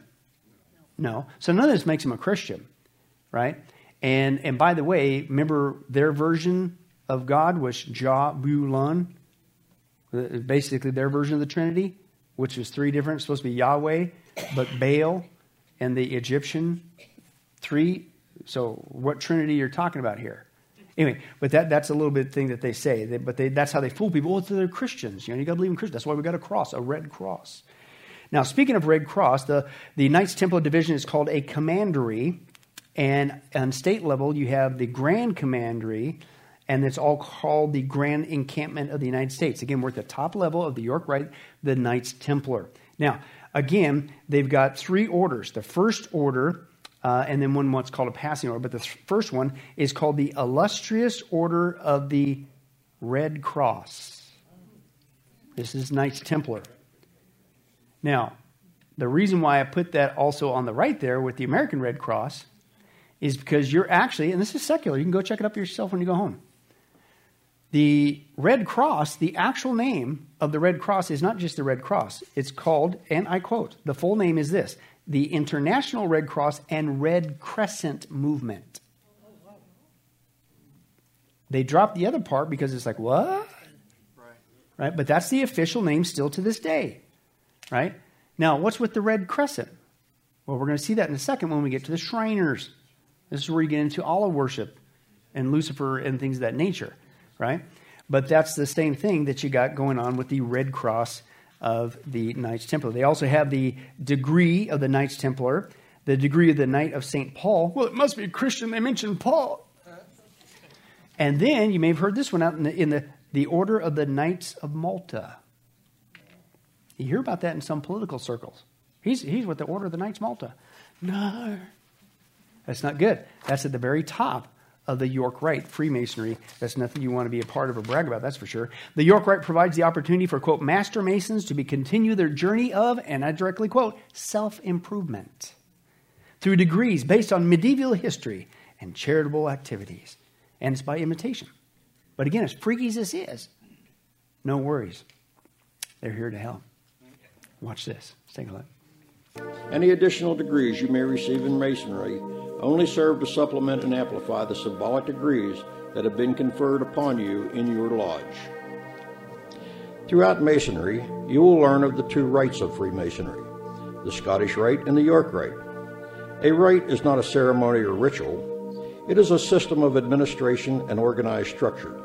No. So none of this makes them a Christian, right? And and by the way, remember their version of God was Jah-Bu-Lun, basically their version of the Trinity, which was three different. It's supposed to be Yahweh, but Baal and the Egyptian three. So what Trinity you're talking about here? Anyway, but that that's a little bit thing that they say. They, but they, that's how they fool people. Oh, they're Christians. You know, you got to believe in Christians. That's why we got a cross, a red cross. Now, speaking of red cross, the, the Knights Templar division is called a commandery. And on state level, you have the Grand Commandery, and it's all called the Grand Encampment of the United States. Again, we're at the top level of the York Rite, the Knights Templar. Now, again, they've got three orders. The first order, uh, and then one what's called a passing order, but the th- first one is called the Illustrious Order of the Red Cross. This is Knights Templar. Now, the reason why I put that also on the right there with the American Red Cross is because you're actually, and this is secular, you can go check it up yourself when you go home. The Red Cross, the actual name of the Red Cross is not just the Red Cross. It's called, and I quote, the full name is this, the International Red Cross and Red Crescent Movement. They dropped the other part because it's like, what? Right. Right? But that's the official name still to this day. Right? Now, what's with the Red Crescent? Well, we're going to see that in a second when we get to the Shriners. This is where you get into olive worship and Lucifer and things of that nature, right? But that's the same thing that you got going on with the Red Cross of the Knights Templar. They also have the degree of the Knights Templar, the degree of the Knight of Saint Paul. Well, it must be a Christian. They mentioned Paul. And then you may have heard this one out in the, in the, the Order of the Knights of Malta. You hear about that in some political circles. He's, he's with the Order of the Knights of Malta. No. That's not good. That's at the very top of the York Rite, Freemasonry. That's nothing you want to be a part of or brag about, that's for sure. The York Rite provides the opportunity for, quote, Master Masons to be continue their journey of, and I directly quote, self-improvement through degrees based on medieval history and charitable activities. And it's by imitation. But again, as freaky as this is, no worries. They're here to help. Watch this. Let's take a look. Any additional degrees you may receive in Masonry only serve to supplement and amplify the symbolic degrees that have been conferred upon you in your lodge. Throughout Masonry, you will learn of the two rites of Freemasonry, the Scottish Rite and the York Rite. A rite is not a ceremony or ritual. It is a system of administration and organized structure.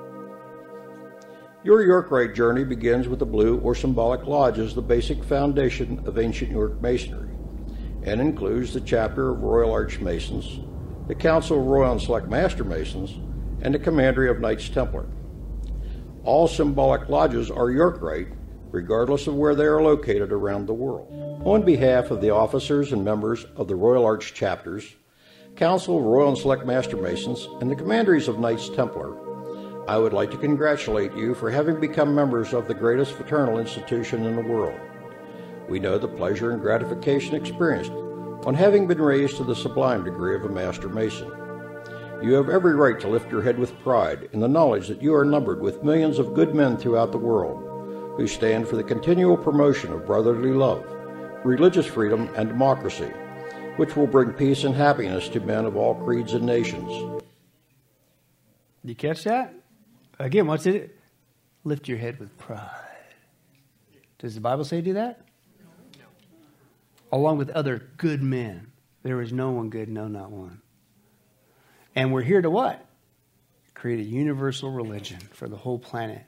Your York Rite journey begins with the Blue or Symbolic Lodge as the basic foundation of ancient York Masonry, and includes the Chapter of Royal Arch Masons, the Council of Royal and Select Master Masons, and the Commandery of Knights Templar. All symbolic lodges are York Rite, regardless of where they are located around the world. On behalf of the officers and members of the Royal Arch chapters, Council of Royal and Select Master Masons, and the Commanderies of Knights Templar, I would like to congratulate you for having become members of the greatest fraternal institution in the world. We know the pleasure and gratification experienced on having been raised to the sublime degree of a Master Mason. You have every right to lift your head with pride in the knowledge that you are numbered with millions of good men throughout the world who stand for the continual promotion of brotherly love, religious freedom, and democracy, which will bring peace and happiness to men of all creeds and nations. Did you catch that? Again, what's it? Lift your head with pride. Does the Bible say do that? No. Along with other good men. There is no one good, no, not one. And we're here to what? Create a universal religion for the whole planet.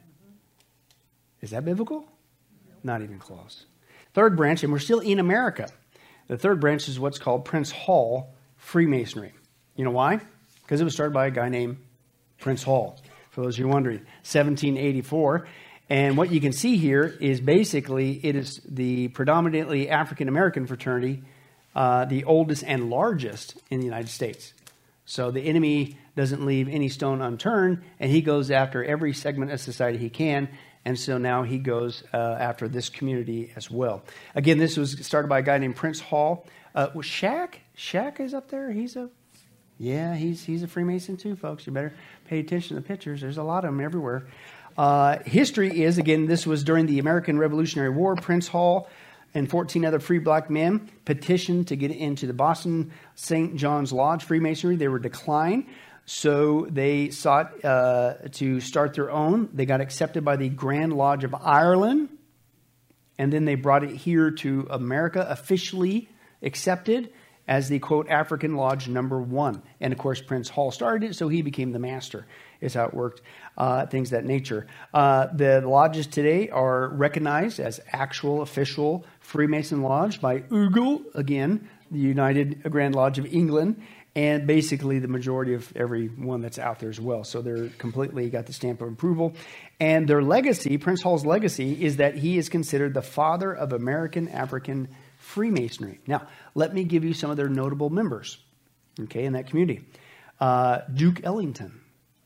Is that biblical? Not even close. Third branch, and we're still in America. The third branch is what's called Prince Hall Freemasonry. You know why? Because it was started by a guy named Prince Hall. For those of you wondering, seventeen eighty-four. And what you can see here is basically it is the predominantly African-American fraternity, uh, the oldest and largest in the United States. So the enemy doesn't leave any stone unturned, and he goes after every segment of society he can. And so now he goes uh, after this community as well. Again, this was started by a guy named Prince Hall. Uh, was Shaq? Shaq is up there. He's a, yeah, he's he's a Freemason too, folks. You better pay attention to the pictures. There's a lot of them everywhere. Uh, history is, again, this was during the American Revolutionary War. Prince Hall and fourteen other free black men petitioned to get into the Boston Saint John's Lodge Freemasonry. They were declined. So they sought uh, to start their own. They got accepted by the Grand Lodge of Ireland. And then they brought it here to America, officially accepted as the, quote, African Lodge number one. And, of course, Prince Hall started it, so he became the master, is how it worked, uh, things of that nature. Uh, the lodges today are recognized as actual official Freemason Lodge by U G L, again, the United Grand Lodge of England, and basically the majority of every one that's out there as well. So they're completely got the stamp of approval. And their legacy, Prince Hall's legacy, is that he is considered the father of American African Freemasonry. Now, let me give you some of their notable members, okay, in that community. Uh, Duke Ellington.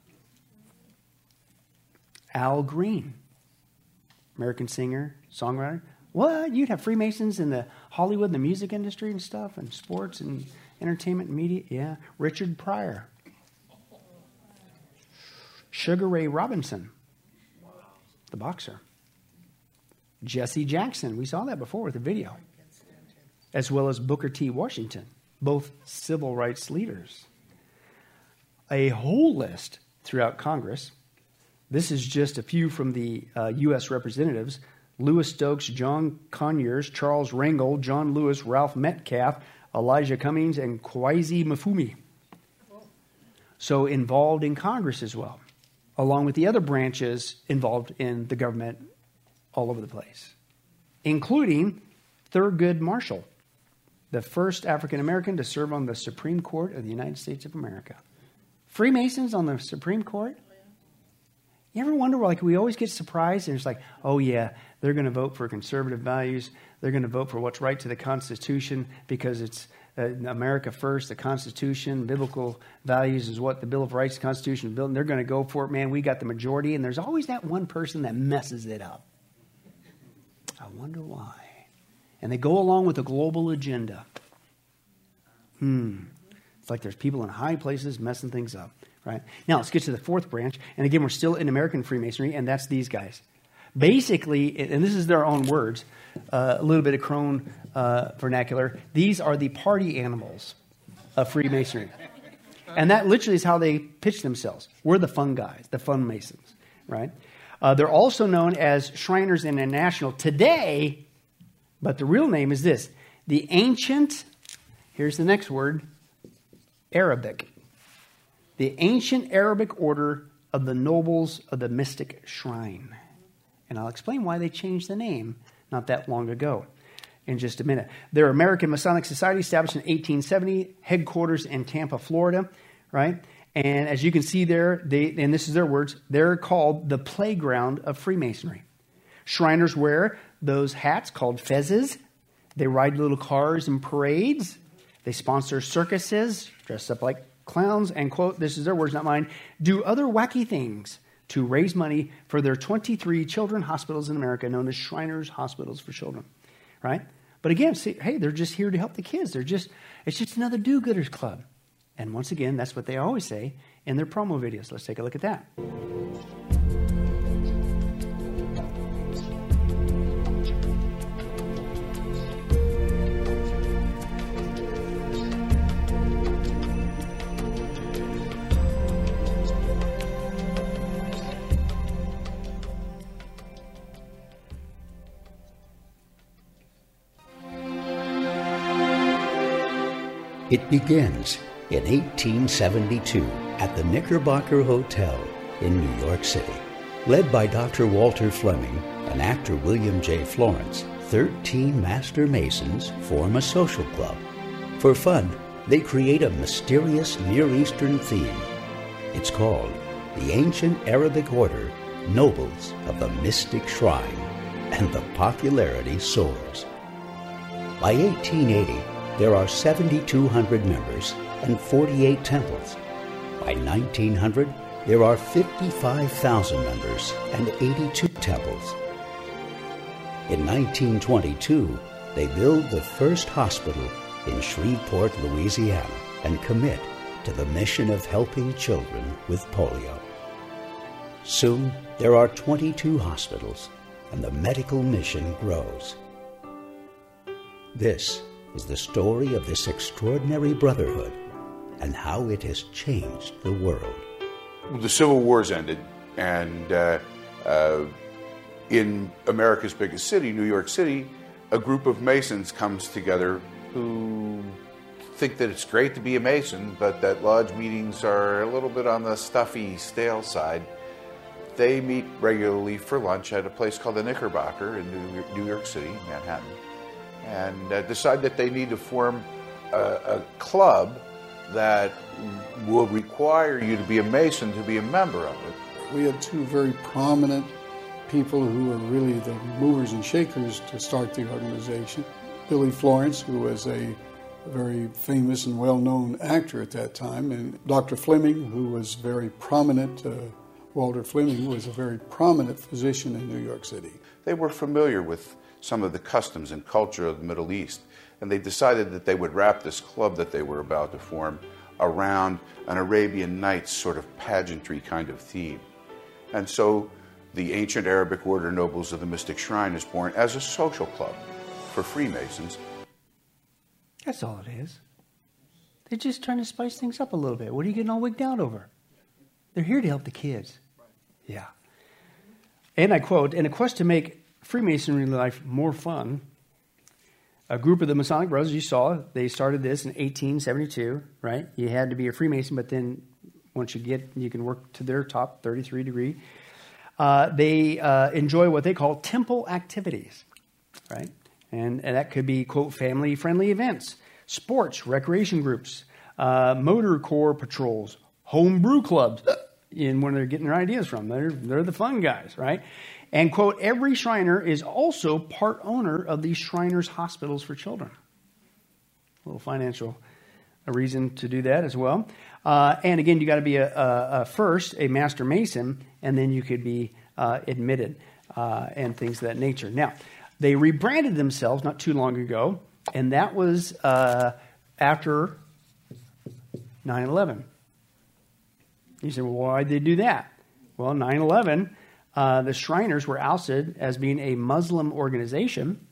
Al Green, American singer, songwriter. What? You'd have Freemasons in the Hollywood and the music industry and stuff, and sports and entertainment and media? Yeah. Richard Pryor. Sugar Ray Robinson, the boxer. Jesse Jackson. We saw that before with the video. As well as Booker T. Washington, both civil rights leaders. A whole list throughout Congress. This is just a few from the uh, U S representatives. Louis Stokes, John Conyers, Charles Rangel, John Lewis, Ralph Metcalf, Elijah Cummings, and Kwesi Mfume. So involved in Congress as well, along with the other branches involved in the government all over the place, including Thurgood Marshall, the first African-American to serve on the Supreme Court of the United States of America. Freemasons on the Supreme Court? You ever wonder, like, we always get surprised and it's like, oh yeah, they're going to vote for conservative values. They're going to vote for what's right to the Constitution because it's uh, America first, the Constitution, biblical values is what the Bill of Rights, the Constitution is built, and they're going to go for it, man. We got the majority, and there's always that one person that messes it up. I wonder why. And they go along with the global agenda. Hmm. It's like there's people in high places messing things up. Right? Now, let's get to the fourth branch. And again, we're still in American Freemasonry, and that's these guys. Basically, and this is their own words, uh, a little bit of crone uh, vernacular, these are the party animals of Freemasonry. And that literally is how they pitch themselves. We're the fun guys, the fun Masons, right? Uh, they're also known as Shriners International today, but the real name is this, the Ancient, here's the next word, Arabic. The Ancient Arabic Order of the Nobles of the Mystic Shrine. And I'll explain why they changed the name not that long ago in just a minute. They're American Masonic Society, established in eighteen seventy, headquarters in Tampa, Florida, right? And as you can see there, they, and this is their words, they're called the playground of Freemasonry. Shriners wear those hats called fezzes. They ride little cars and parades. They sponsor circuses, dress up like clowns, and quote, this is their words, not mine, do other wacky things to raise money for their twenty-three children hospitals in America, known as Shriners Hospitals for Children, right? But again, see, hey, they're just here to help the kids. They're just, it's just another do-gooders club. And once again, that's what they always say in their promo videos. Let's take a look at that. It begins in eighteen seventy-two at the Knickerbocker Hotel in New York City. Led by Doctor Walter Fleming and actor William J. Florence, thirteen Master Masons form a social club. For fun, they create a mysterious Near Eastern theme. It's called the Ancient Arabic Order, Nobles of the Mystic Shrine, and the popularity soars. By eighteen eighty, there are seven thousand two hundred members and forty-eight temples. By nineteen hundred, there are fifty-five thousand members and eighty-two temples. In nineteen twenty-two, they build the first hospital in Shreveport, Louisiana, and commit to the mission of helping children with polio. Soon, there are twenty-two hospitals, and the medical mission grows. This is the story of this extraordinary brotherhood and how it has changed the world. The Civil War's ended, and uh, uh, in America's biggest city, New York City, a group of Masons comes together who think that it's great to be a Mason, but that lodge meetings are a little bit on the stuffy, stale side. They meet regularly for lunch at a place called the Knickerbocker in New York City, Manhattan, and uh, decide that they need to form a, a club that will require you to be a Mason to be a member of it. We had two very prominent people who were really the movers and shakers to start the organization. Billy Florence, who was a very famous and well-known actor at that time, and Doctor Fleming, who was very prominent. Uh, Walter Fleming was a very prominent physician in New York City. They were familiar with some of the customs and culture of the Middle East, and they decided that they would wrap this club that they were about to form around an Arabian Nights sort of pageantry kind of theme. And so the Ancient Arabic Order Nobles of the Mystic Shrine is born as a social club for Freemasons. That's all it is. They're just trying to spice things up a little bit. What are you getting all wigged out over? They're here to help the kids. Yeah. And I quote, in a quest to make Freemasonry life more fun, a group of the Masonic Brothers, you saw, they started this in eighteen seventy-two, right? You had to be a Freemason, but then once you get, you can work to their top thirty-three degree. Uh, they uh, enjoy what they call temple activities, right? And, and that could be, quote, family-friendly events, sports, recreation groups, uh, motor corps patrols, home brew clubs, and when they're getting their ideas from. They're, they're the fun guys, right? And, quote, every Shriner is also part owner of these Shriners Hospitals for Children. A little financial a reason to do that as well. Uh, and again, you got to be a, a, a first a Master Mason, and then you could be uh, admitted uh, and things of that nature. Now, they rebranded themselves not too long ago, and that was uh, after nine eleven. You say, well, why did they do that? Well, nine eleven... Uh, the Shriners were ousted as being a Muslim organization.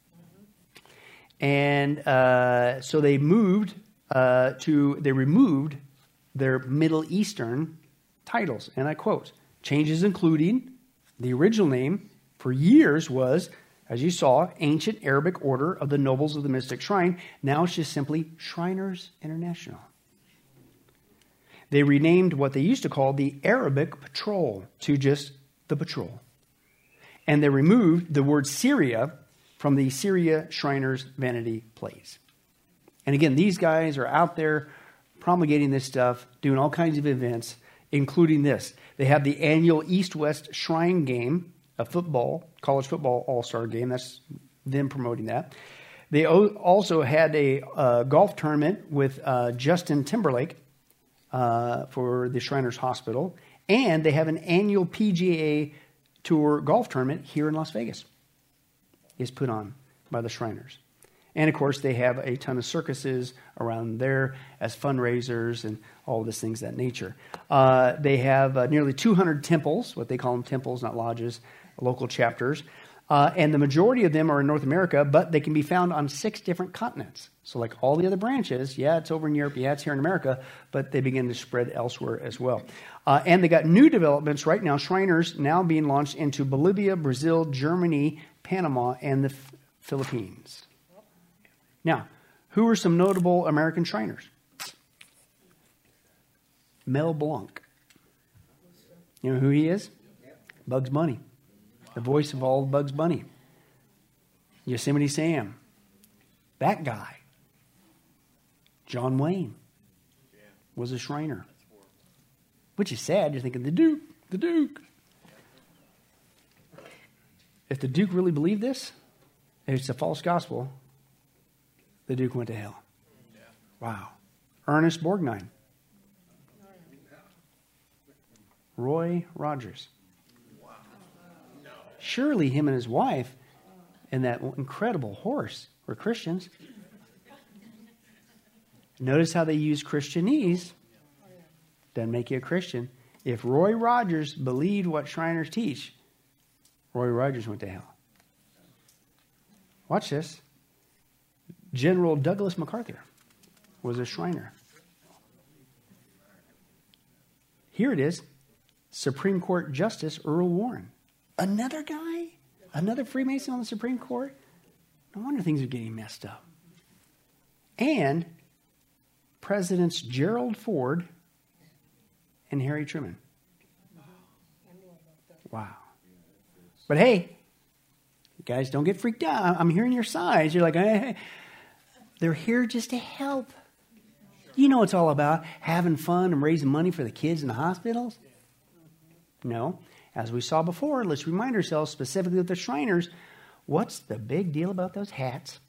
And uh, so they moved uh, to, they removed their Middle Eastern titles. And I quote, changes including the original name for years was, as you saw, Ancient Arabic Order of the Nobles of the Mystic Shrine. Now it's just simply Shriners International. They renamed what they used to call the Arabic Patrol to just the Patrol. And they removed the word Syria from the Syria Shriners Vanity Plays. And again, these guys are out there promulgating this stuff, doing all kinds of events, including this. They have the annual East-West Shrine Game, a football, college football all-star game. That's them promoting that. They also had a uh, golf tournament with uh, Justin Timberlake uh, for the Shriners Hospital. And they have an annual P G A Tour golf tournament here in Las Vegas. Is put on by the Shriners. And of course, they have a ton of circuses around there as fundraisers and all of these things of that nature. Uh, they have uh, nearly two hundred temples, what they call them temples, not lodges, local chapters. Uh, and the majority of them are in North America, but they can be found on six different continents. So like all the other branches, yeah, it's over in Europe, yeah, it's here in America, but they begin to spread elsewhere as well. Uh, and they got new developments right now, Shriners now being launched into Bolivia, Brazil, Germany, Panama, and the F- Philippines. Now, who are some notable American Shriners? Mel Blanc. You know who he is? Bugs Bunny. The voice of all Bugs Bunny. Yosemite Sam. That guy. John Wayne was a Shriner. Which is sad. You're thinking, the Duke, the Duke. If the Duke really believed this, if it's a false gospel, the Duke went to hell. Wow. Ernest Borgnine. Roy Rogers. Surely him and his wife and that incredible horse were Christians. Notice how they use Christianese. Doesn't make you a Christian. If Roy Rogers believed what Shriners teach, Roy Rogers went to hell. Watch this. General Douglas MacArthur was a Shriner. Here it is. Supreme Court Justice Earl Warren. Another guy? Another Freemason on the Supreme Court? No wonder things are getting messed up. And Presidents Gerald Ford and Harry Truman. Wow. But hey, guys, don't get freaked out. I'm hearing your sighs. You're like, hey, they're here just to help. You know it's all about having fun and raising money for the kids in the hospitals? No. As we saw before, let's remind ourselves specifically with the Shriners, what's the big deal about those hats?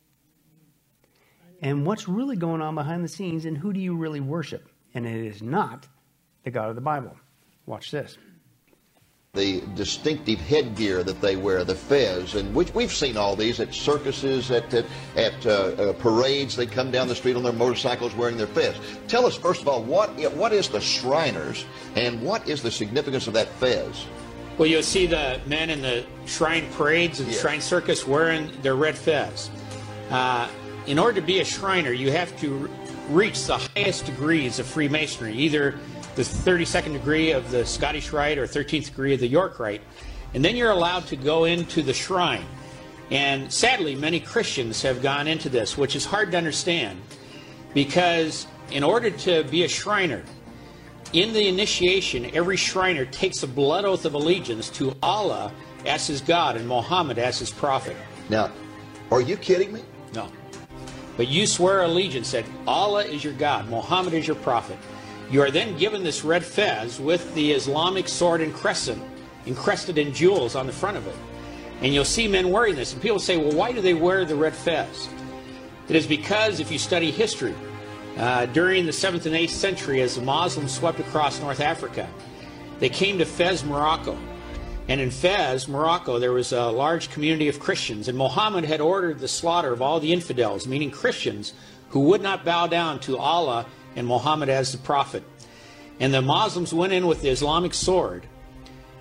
And what's really going on behind the scenes, and who do you really worship? And it is not the God of the Bible. Watch this. The distinctive headgear that they wear, the fez, and which we've seen all these at circuses, at at, at uh, uh, parades. They come down the street on their motorcycles wearing their fez. Tell us first of all, what what is the Shriners, and what is the significance of that fez? Well, you'll see the men in the shrine parades and yes. shrine circus wearing their red fez. Uh, in order to be a Shriner, you have to reach the highest degrees of Freemasonry, either the thirty-second degree of the Scottish Rite or thirteenth degree of the York Rite. And then you're allowed to go into the shrine. And sadly, many Christians have gone into this, which is hard to understand, because in order to be a Shriner, in the initiation, every Shriner takes a blood oath of allegiance to Allah as his God and Muhammad as his prophet. Now, are you kidding me? No. But you swear allegiance that Allah is your God, Muhammad is your prophet. You are then given this red fez with the Islamic sword and crescent, encrusted in jewels on the front of it. And you'll see men wearing this. And people say, well, why do they wear the red fez? It is because if you study history, uh, during the seventh and eighth century, as the Muslims swept across North Africa, they came to Fez, Morocco. And in Fez, Morocco, there was a large community of Christians. And Muhammad had ordered the slaughter of all the infidels, meaning Christians, who would not bow down to Allah and Muhammad as the prophet. And the Muslims went in with the Islamic sword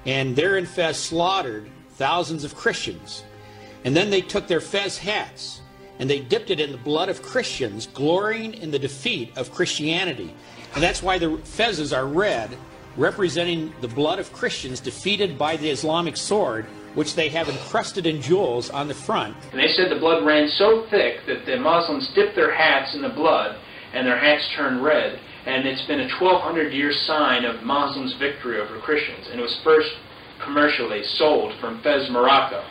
and there in Fez slaughtered thousands of Christians. And then they took their Fez hats and they dipped it in the blood of Christians, glorying in the defeat of Christianity. And that's why the Fezes are red, representing the blood of Christians defeated by the Islamic sword, which they have encrusted in jewels on the front. And they said the blood ran so thick that the Muslims dipped their hats in the blood, and their hats turned red. And it's been a twelve hundred year sign of Muslims' victory over Christians. And it was first commercially sold from Fez, Morocco.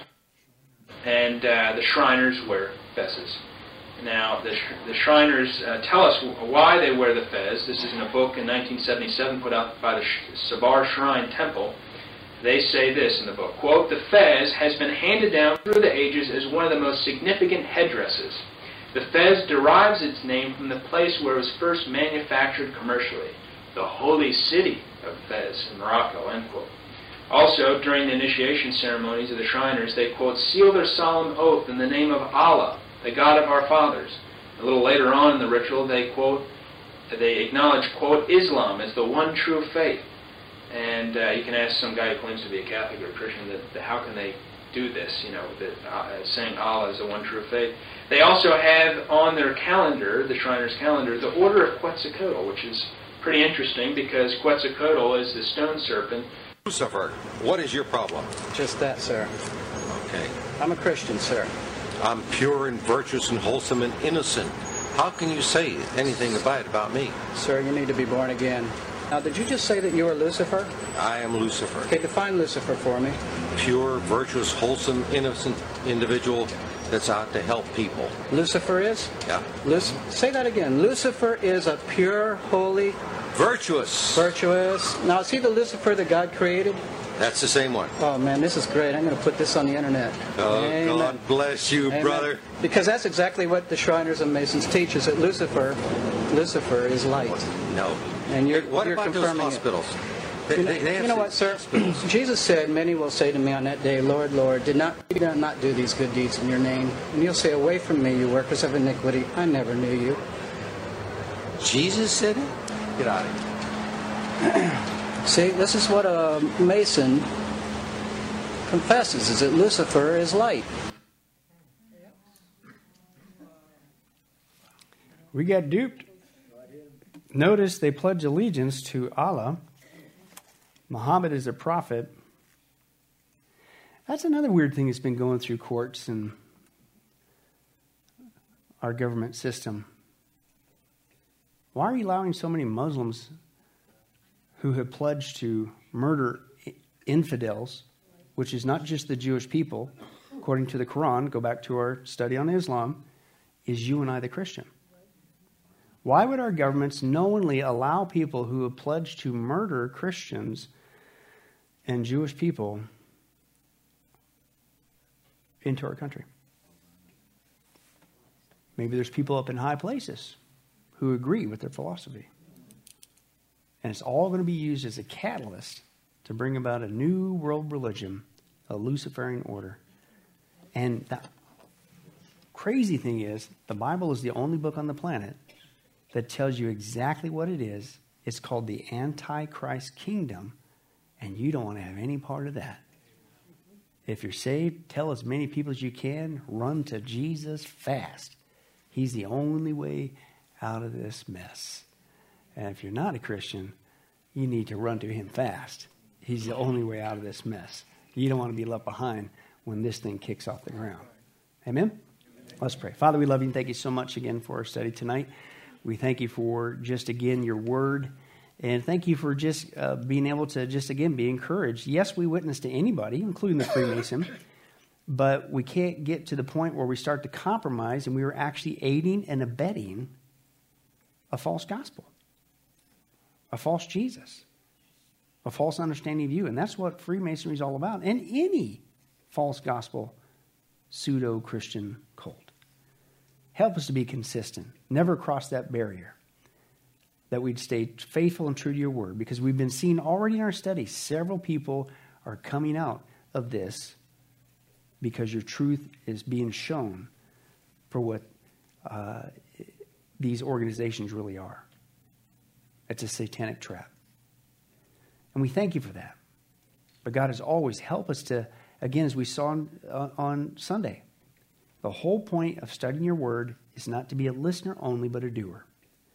And uh, the Shriners wear Fezes. Now, the, the Shriners uh, tell us why they wear the Fez. This is in a book in nineteen seventy-seven put out by the Sabar Shrine Temple. They say this in the book, quote, "The Fez has been handed down through the ages as one of the most significant headdresses. The Fez derives its name from the place where it was first manufactured commercially, the holy city of Fez in Morocco," end quote. Also, during the initiation ceremonies of the Shriners, they, quote, "seal their solemn oath in the name of Allah, the God of our fathers." A little later on in the ritual, they, quote, they acknowledge, quote, "Islam as the one true faith." And uh, you can ask some guy who claims to be a Catholic or a Christian that, that how can they do this, you know, that uh, saying Allah is the one true faith. They also have on their calendar, the Shriners' calendar, the Order of Quetzalcoatl, which is pretty interesting because Quetzalcoatl is the stone serpent. Lucifer, what is your problem? Just that, sir. Okay. I'm a Christian, sir. I'm pure and virtuous and wholesome and innocent. How can you say anything bad about me? Sir, you need to be born again. Now, did you just say that you are Lucifer? I am Lucifer. Okay, define Lucifer for me. Pure, virtuous, wholesome, innocent individual that's out to help people. Lucifer is? Yeah. Luc- say that again. Lucifer is a pure, holy... Virtuous. Virtuous. Now, is he the Lucifer that God created? That's the same one. Oh, man, this is great. I'm going to put this on the internet. Oh, Amen. God bless you, Amen. brother. Because that's exactly what the Shriners and Masons teach, is that Lucifer, Lucifer is light. No. And you're, what you're about those confirming hospitals? It. You know, they, they have you know what, sir? Jesus said, "Many will say to me on that day, Lord, Lord, did not did I not do these good deeds in your name? And you'll say, away from me, you workers of iniquity. I never knew you." Jesus said it? Get out of here. See, this is what a Mason confesses, is that Lucifer is light. We got duped. Notice they pledge allegiance to Allah. Muhammad is a prophet. That's another weird thing that's been going through courts and our government system. Why are you allowing so many Muslims who have pledged to murder infidels, which is not just the Jewish people, according to the Quran, go back to our study on Islam, is you and I the Christian? Why would our governments knowingly allow people who have pledged to murder Christians and Jewish people into our country? Maybe there's people up in high places who agree with their philosophy. And it's all going to be used as a catalyst to bring about a new world religion, a Luciferian order. And the crazy thing is, the Bible is the only book on the planet that tells you exactly what it is. It's called the Antichrist Kingdom, and you don't want to have any part of that. If you're saved, tell as many people as you can, run to Jesus fast. He's the only way out of this mess. And if you're not a Christian, you need to run to him fast. He's the only way out of this mess. You don't want to be left behind when this thing kicks off the ground. Amen? Let's pray. Father, we love you and thank you so much again for our study tonight. We thank you for just, again, your word. And thank you for just uh, being able to just, again, be encouraged. Yes, we witness to anybody, including the Freemason, but we can't get to the point where we start to compromise and we are actually aiding and abetting a false gospel, a false Jesus, a false understanding of you. And that's what Freemasonry is all about, and any false gospel pseudo-Christian cult. Help us to be consistent, never cross that barrier, that we'd stay faithful and true to your word, because we've been seeing already in our study, several people are coming out of this because your truth is being shown for what uh, these organizations really are. It's a satanic trap. And we thank you for that. But God has always helped us to, again, as we saw on, uh, on Sunday, the whole point of studying your word is not to be a listener only, but a doer.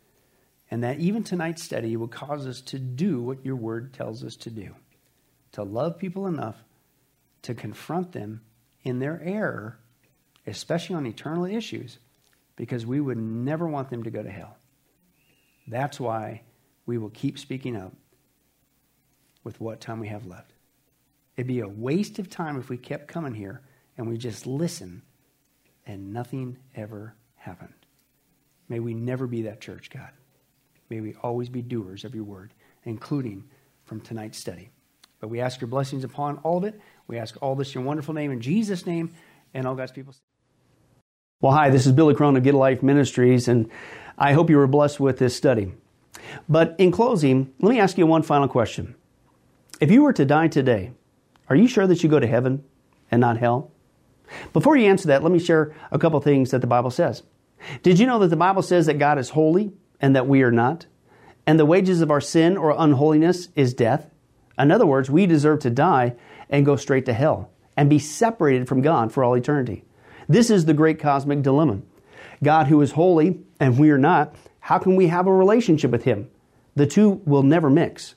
And that even tonight's study will cause us to do what your word tells us to do. To love people enough to confront them in their error, especially on eternal issues, because we would never want them to go to hell. That's why we will keep speaking up with what time we have left. It'd be a waste of time if we kept coming here and we just listened and nothing ever happened. May we never be that church, God. May we always be doers of your word, including from tonight's study. But we ask your blessings upon all of it. We ask all this in your wonderful name, in Jesus' name, and all God's people. Well, hi, this is Billy Crone of Get a Life Ministries, and I hope you were blessed with this study. But in closing, let me ask you one final question. If you were to die today, are you sure that you go to heaven and not hell? Before you answer that, let me share a couple things that the Bible says. Did you know that the Bible says that God is holy and that we are not? And the wages of our sin or unholiness is death. In other words, we deserve to die and go straight to hell and be separated from God for all eternity. This is the great cosmic dilemma. God who is holy and we are not, how can we have a relationship with Him? The two will never mix.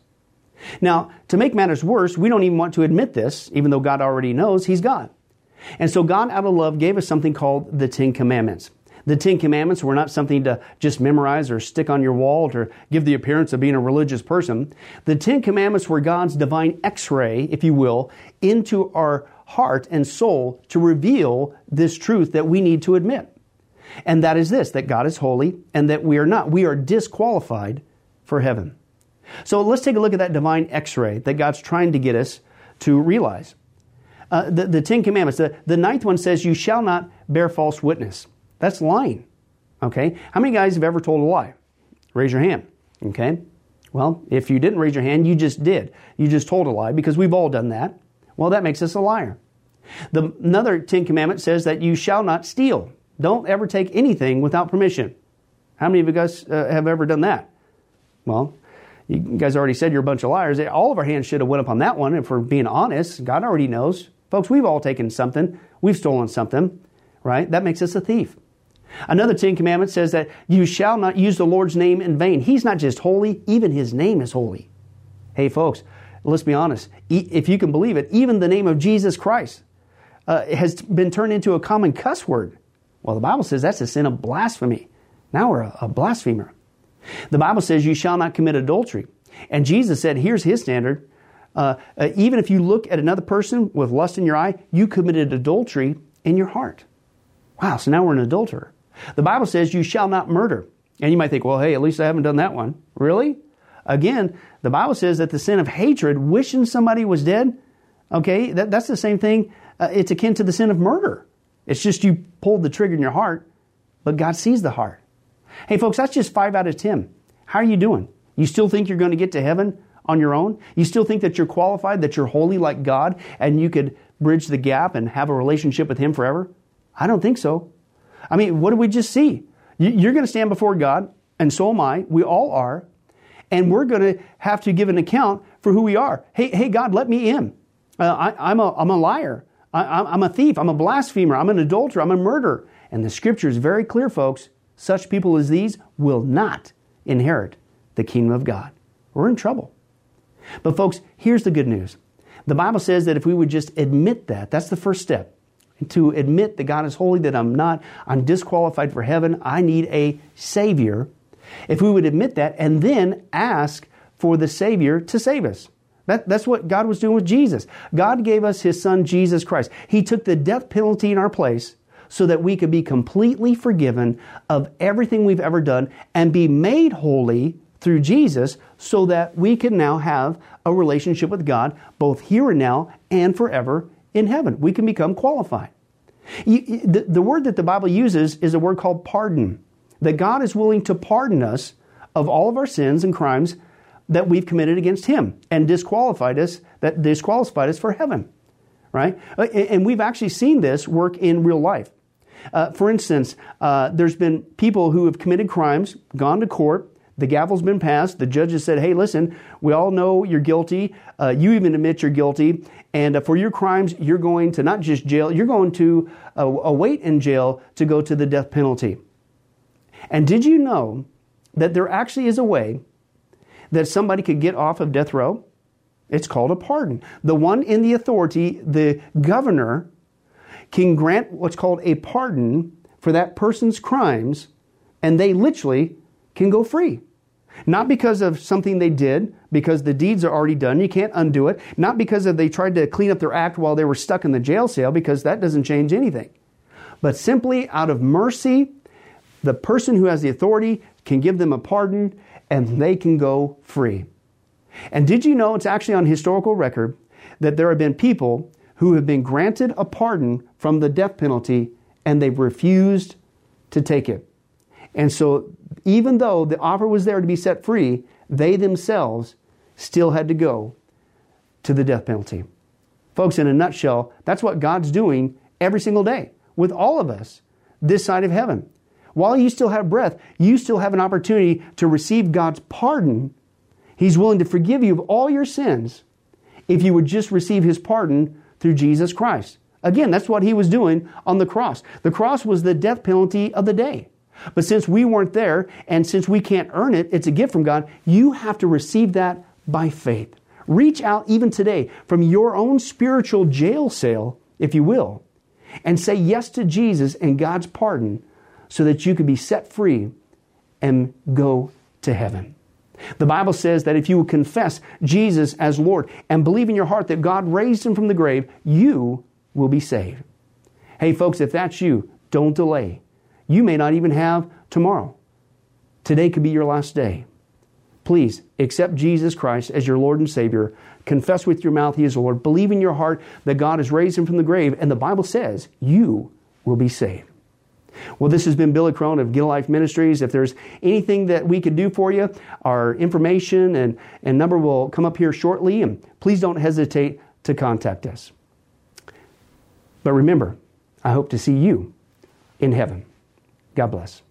Now, to make matters worse, we don't even want to admit this, even though God already knows He's God. And so God, out of love, gave us something called the Ten Commandments. The Ten Commandments were not something to just memorize or stick on your wall to give the appearance of being a religious person. The Ten Commandments were God's divine X-ray, if you will, into our heart and soul to reveal this truth that we need to admit. And that is this, that God is holy and that we are not. We are disqualified for heaven. So let's take a look at that divine X-ray that God's trying to get us to realize. Uh, the, the Ten Commandments, the, the ninth one says, you shall not bear false witness. That's lying. Okay? How many guys have ever told a lie? Raise your hand. Okay? Well, if you didn't raise your hand, you just did. You just told a lie because we've all done that. Well, that makes us a liar. The, another Ten Commandment says that you shall not steal. Don't ever take anything without permission. How many of you guys uh, have ever done that? Well, you guys already said you're a bunch of liars. All of our hands should have went up on that one if we're being honest. God already knows. Folks, we've all taken something. We've stolen something, right? That makes us a thief. Another Ten Commandments says that you shall not use the Lord's name in vain. He's not just holy, even His name is holy. Hey folks, let's be honest. If you can believe it, even the name of Jesus Christ uh, has been turned into a common cuss word. Well, the Bible says that's a sin of blasphemy. Now we're a, a blasphemer. The Bible says you shall not commit adultery. And Jesus said, here's His standard. Uh, uh, even if you look at another person with lust in your eye, you committed adultery in your heart. Wow, so now we're an adulterer. The Bible says you shall not murder. And you might think, well, hey, at least I haven't done that one. Really? Again, the Bible says that the sin of hatred, wishing somebody was dead, okay, that, that's the same thing. Uh, it's akin to the sin of murder. It's just you pulled the trigger in your heart, but God sees the heart. Hey, folks, that's just five out of ten. How are you doing? You still think you're going to get to heaven on your own? You still think that you're qualified, that you're holy like God, and you could bridge the gap and have a relationship with Him forever? I don't think so. I mean, what did we just see? You're going to stand before God, and so am I. We all are. And we're going to have to give an account for who we are. Hey, hey, God, let me in. Uh, I, I'm, a, I'm a liar. I, I'm a thief. I'm a blasphemer. I'm an adulterer. I'm a murderer. And the Scripture is very clear, folks. Such people as these will not inherit the kingdom of God. We're in trouble. But folks, here's the good news. The Bible says that if we would just admit that, that's the first step. To admit that God is holy, that I'm not, I'm disqualified for heaven, I need a Savior. If we would admit that and then ask for the Savior to save us. That, that's what God was doing with Jesus. God gave us His Son, Jesus Christ. He took the death penalty in our place so that we could be completely forgiven of everything we've ever done and be made holy through Jesus so that we can now have a relationship with God both here and now and forever in heaven. We can become qualified. You, the, the word that the Bible uses is a word called pardon. That God is willing to pardon us of all of our sins and crimes that we've committed against Him and disqualified us, that disqualified us for heaven. Right? And we've actually seen this work in real life. Uh, for instance, uh, there's been people who have committed crimes, gone to court, The gavel's been passed. The judge has said, hey, listen, we all know you're guilty. Uh, you even admit you're guilty. And uh, for your crimes, you're going to not just jail, you're going to uh, await in jail to go to the death penalty. And did you know that there actually is a way that somebody could get off of death row? It's called a pardon. The one in the authority, the governor, can grant what's called a pardon for that person's crimes, and they literally can go free. Not because of something they did, because the deeds are already done. You can't undo it. Not because of they tried to clean up their act while they were stuck in the jail cell, because that doesn't change anything. But simply out of mercy, the person who has the authority can give them a pardon and they can go free. And did you know it's actually on historical record that there have been people who have been granted a pardon from the death penalty and they've refused to take it. And so even though the offer was there to be set free, they themselves still had to go to the death penalty. Folks, in a nutshell, that's what God's doing every single day with all of us this side of heaven. While you still have breath, you still have an opportunity to receive God's pardon. He's willing to forgive you of all your sins if you would just receive His pardon through Jesus Christ. Again, that's what He was doing on the cross. The cross was the death penalty of the day. But since we weren't there, and since we can't earn it, it's a gift from God, you have to receive that by faith. Reach out even today from your own spiritual jail cell, if you will, and say yes to Jesus and God's pardon so that you can be set free and go to heaven. The Bible says that if you will confess Jesus as Lord and believe in your heart that God raised Him from the grave, you will be saved. Hey folks, if that's you, don't delay. You may not even have tomorrow. Today could be your last day. Please accept Jesus Christ as your Lord and Savior. Confess with your mouth He is Lord. Believe in your heart that God has raised Him from the grave. And the Bible says you will be saved. Well, this has been Billy Crone of Get a Life Ministries. If there's anything that we could do for you, our information and, and number will come up here shortly. And please don't hesitate to contact us. But remember, I hope to see you in heaven. God bless.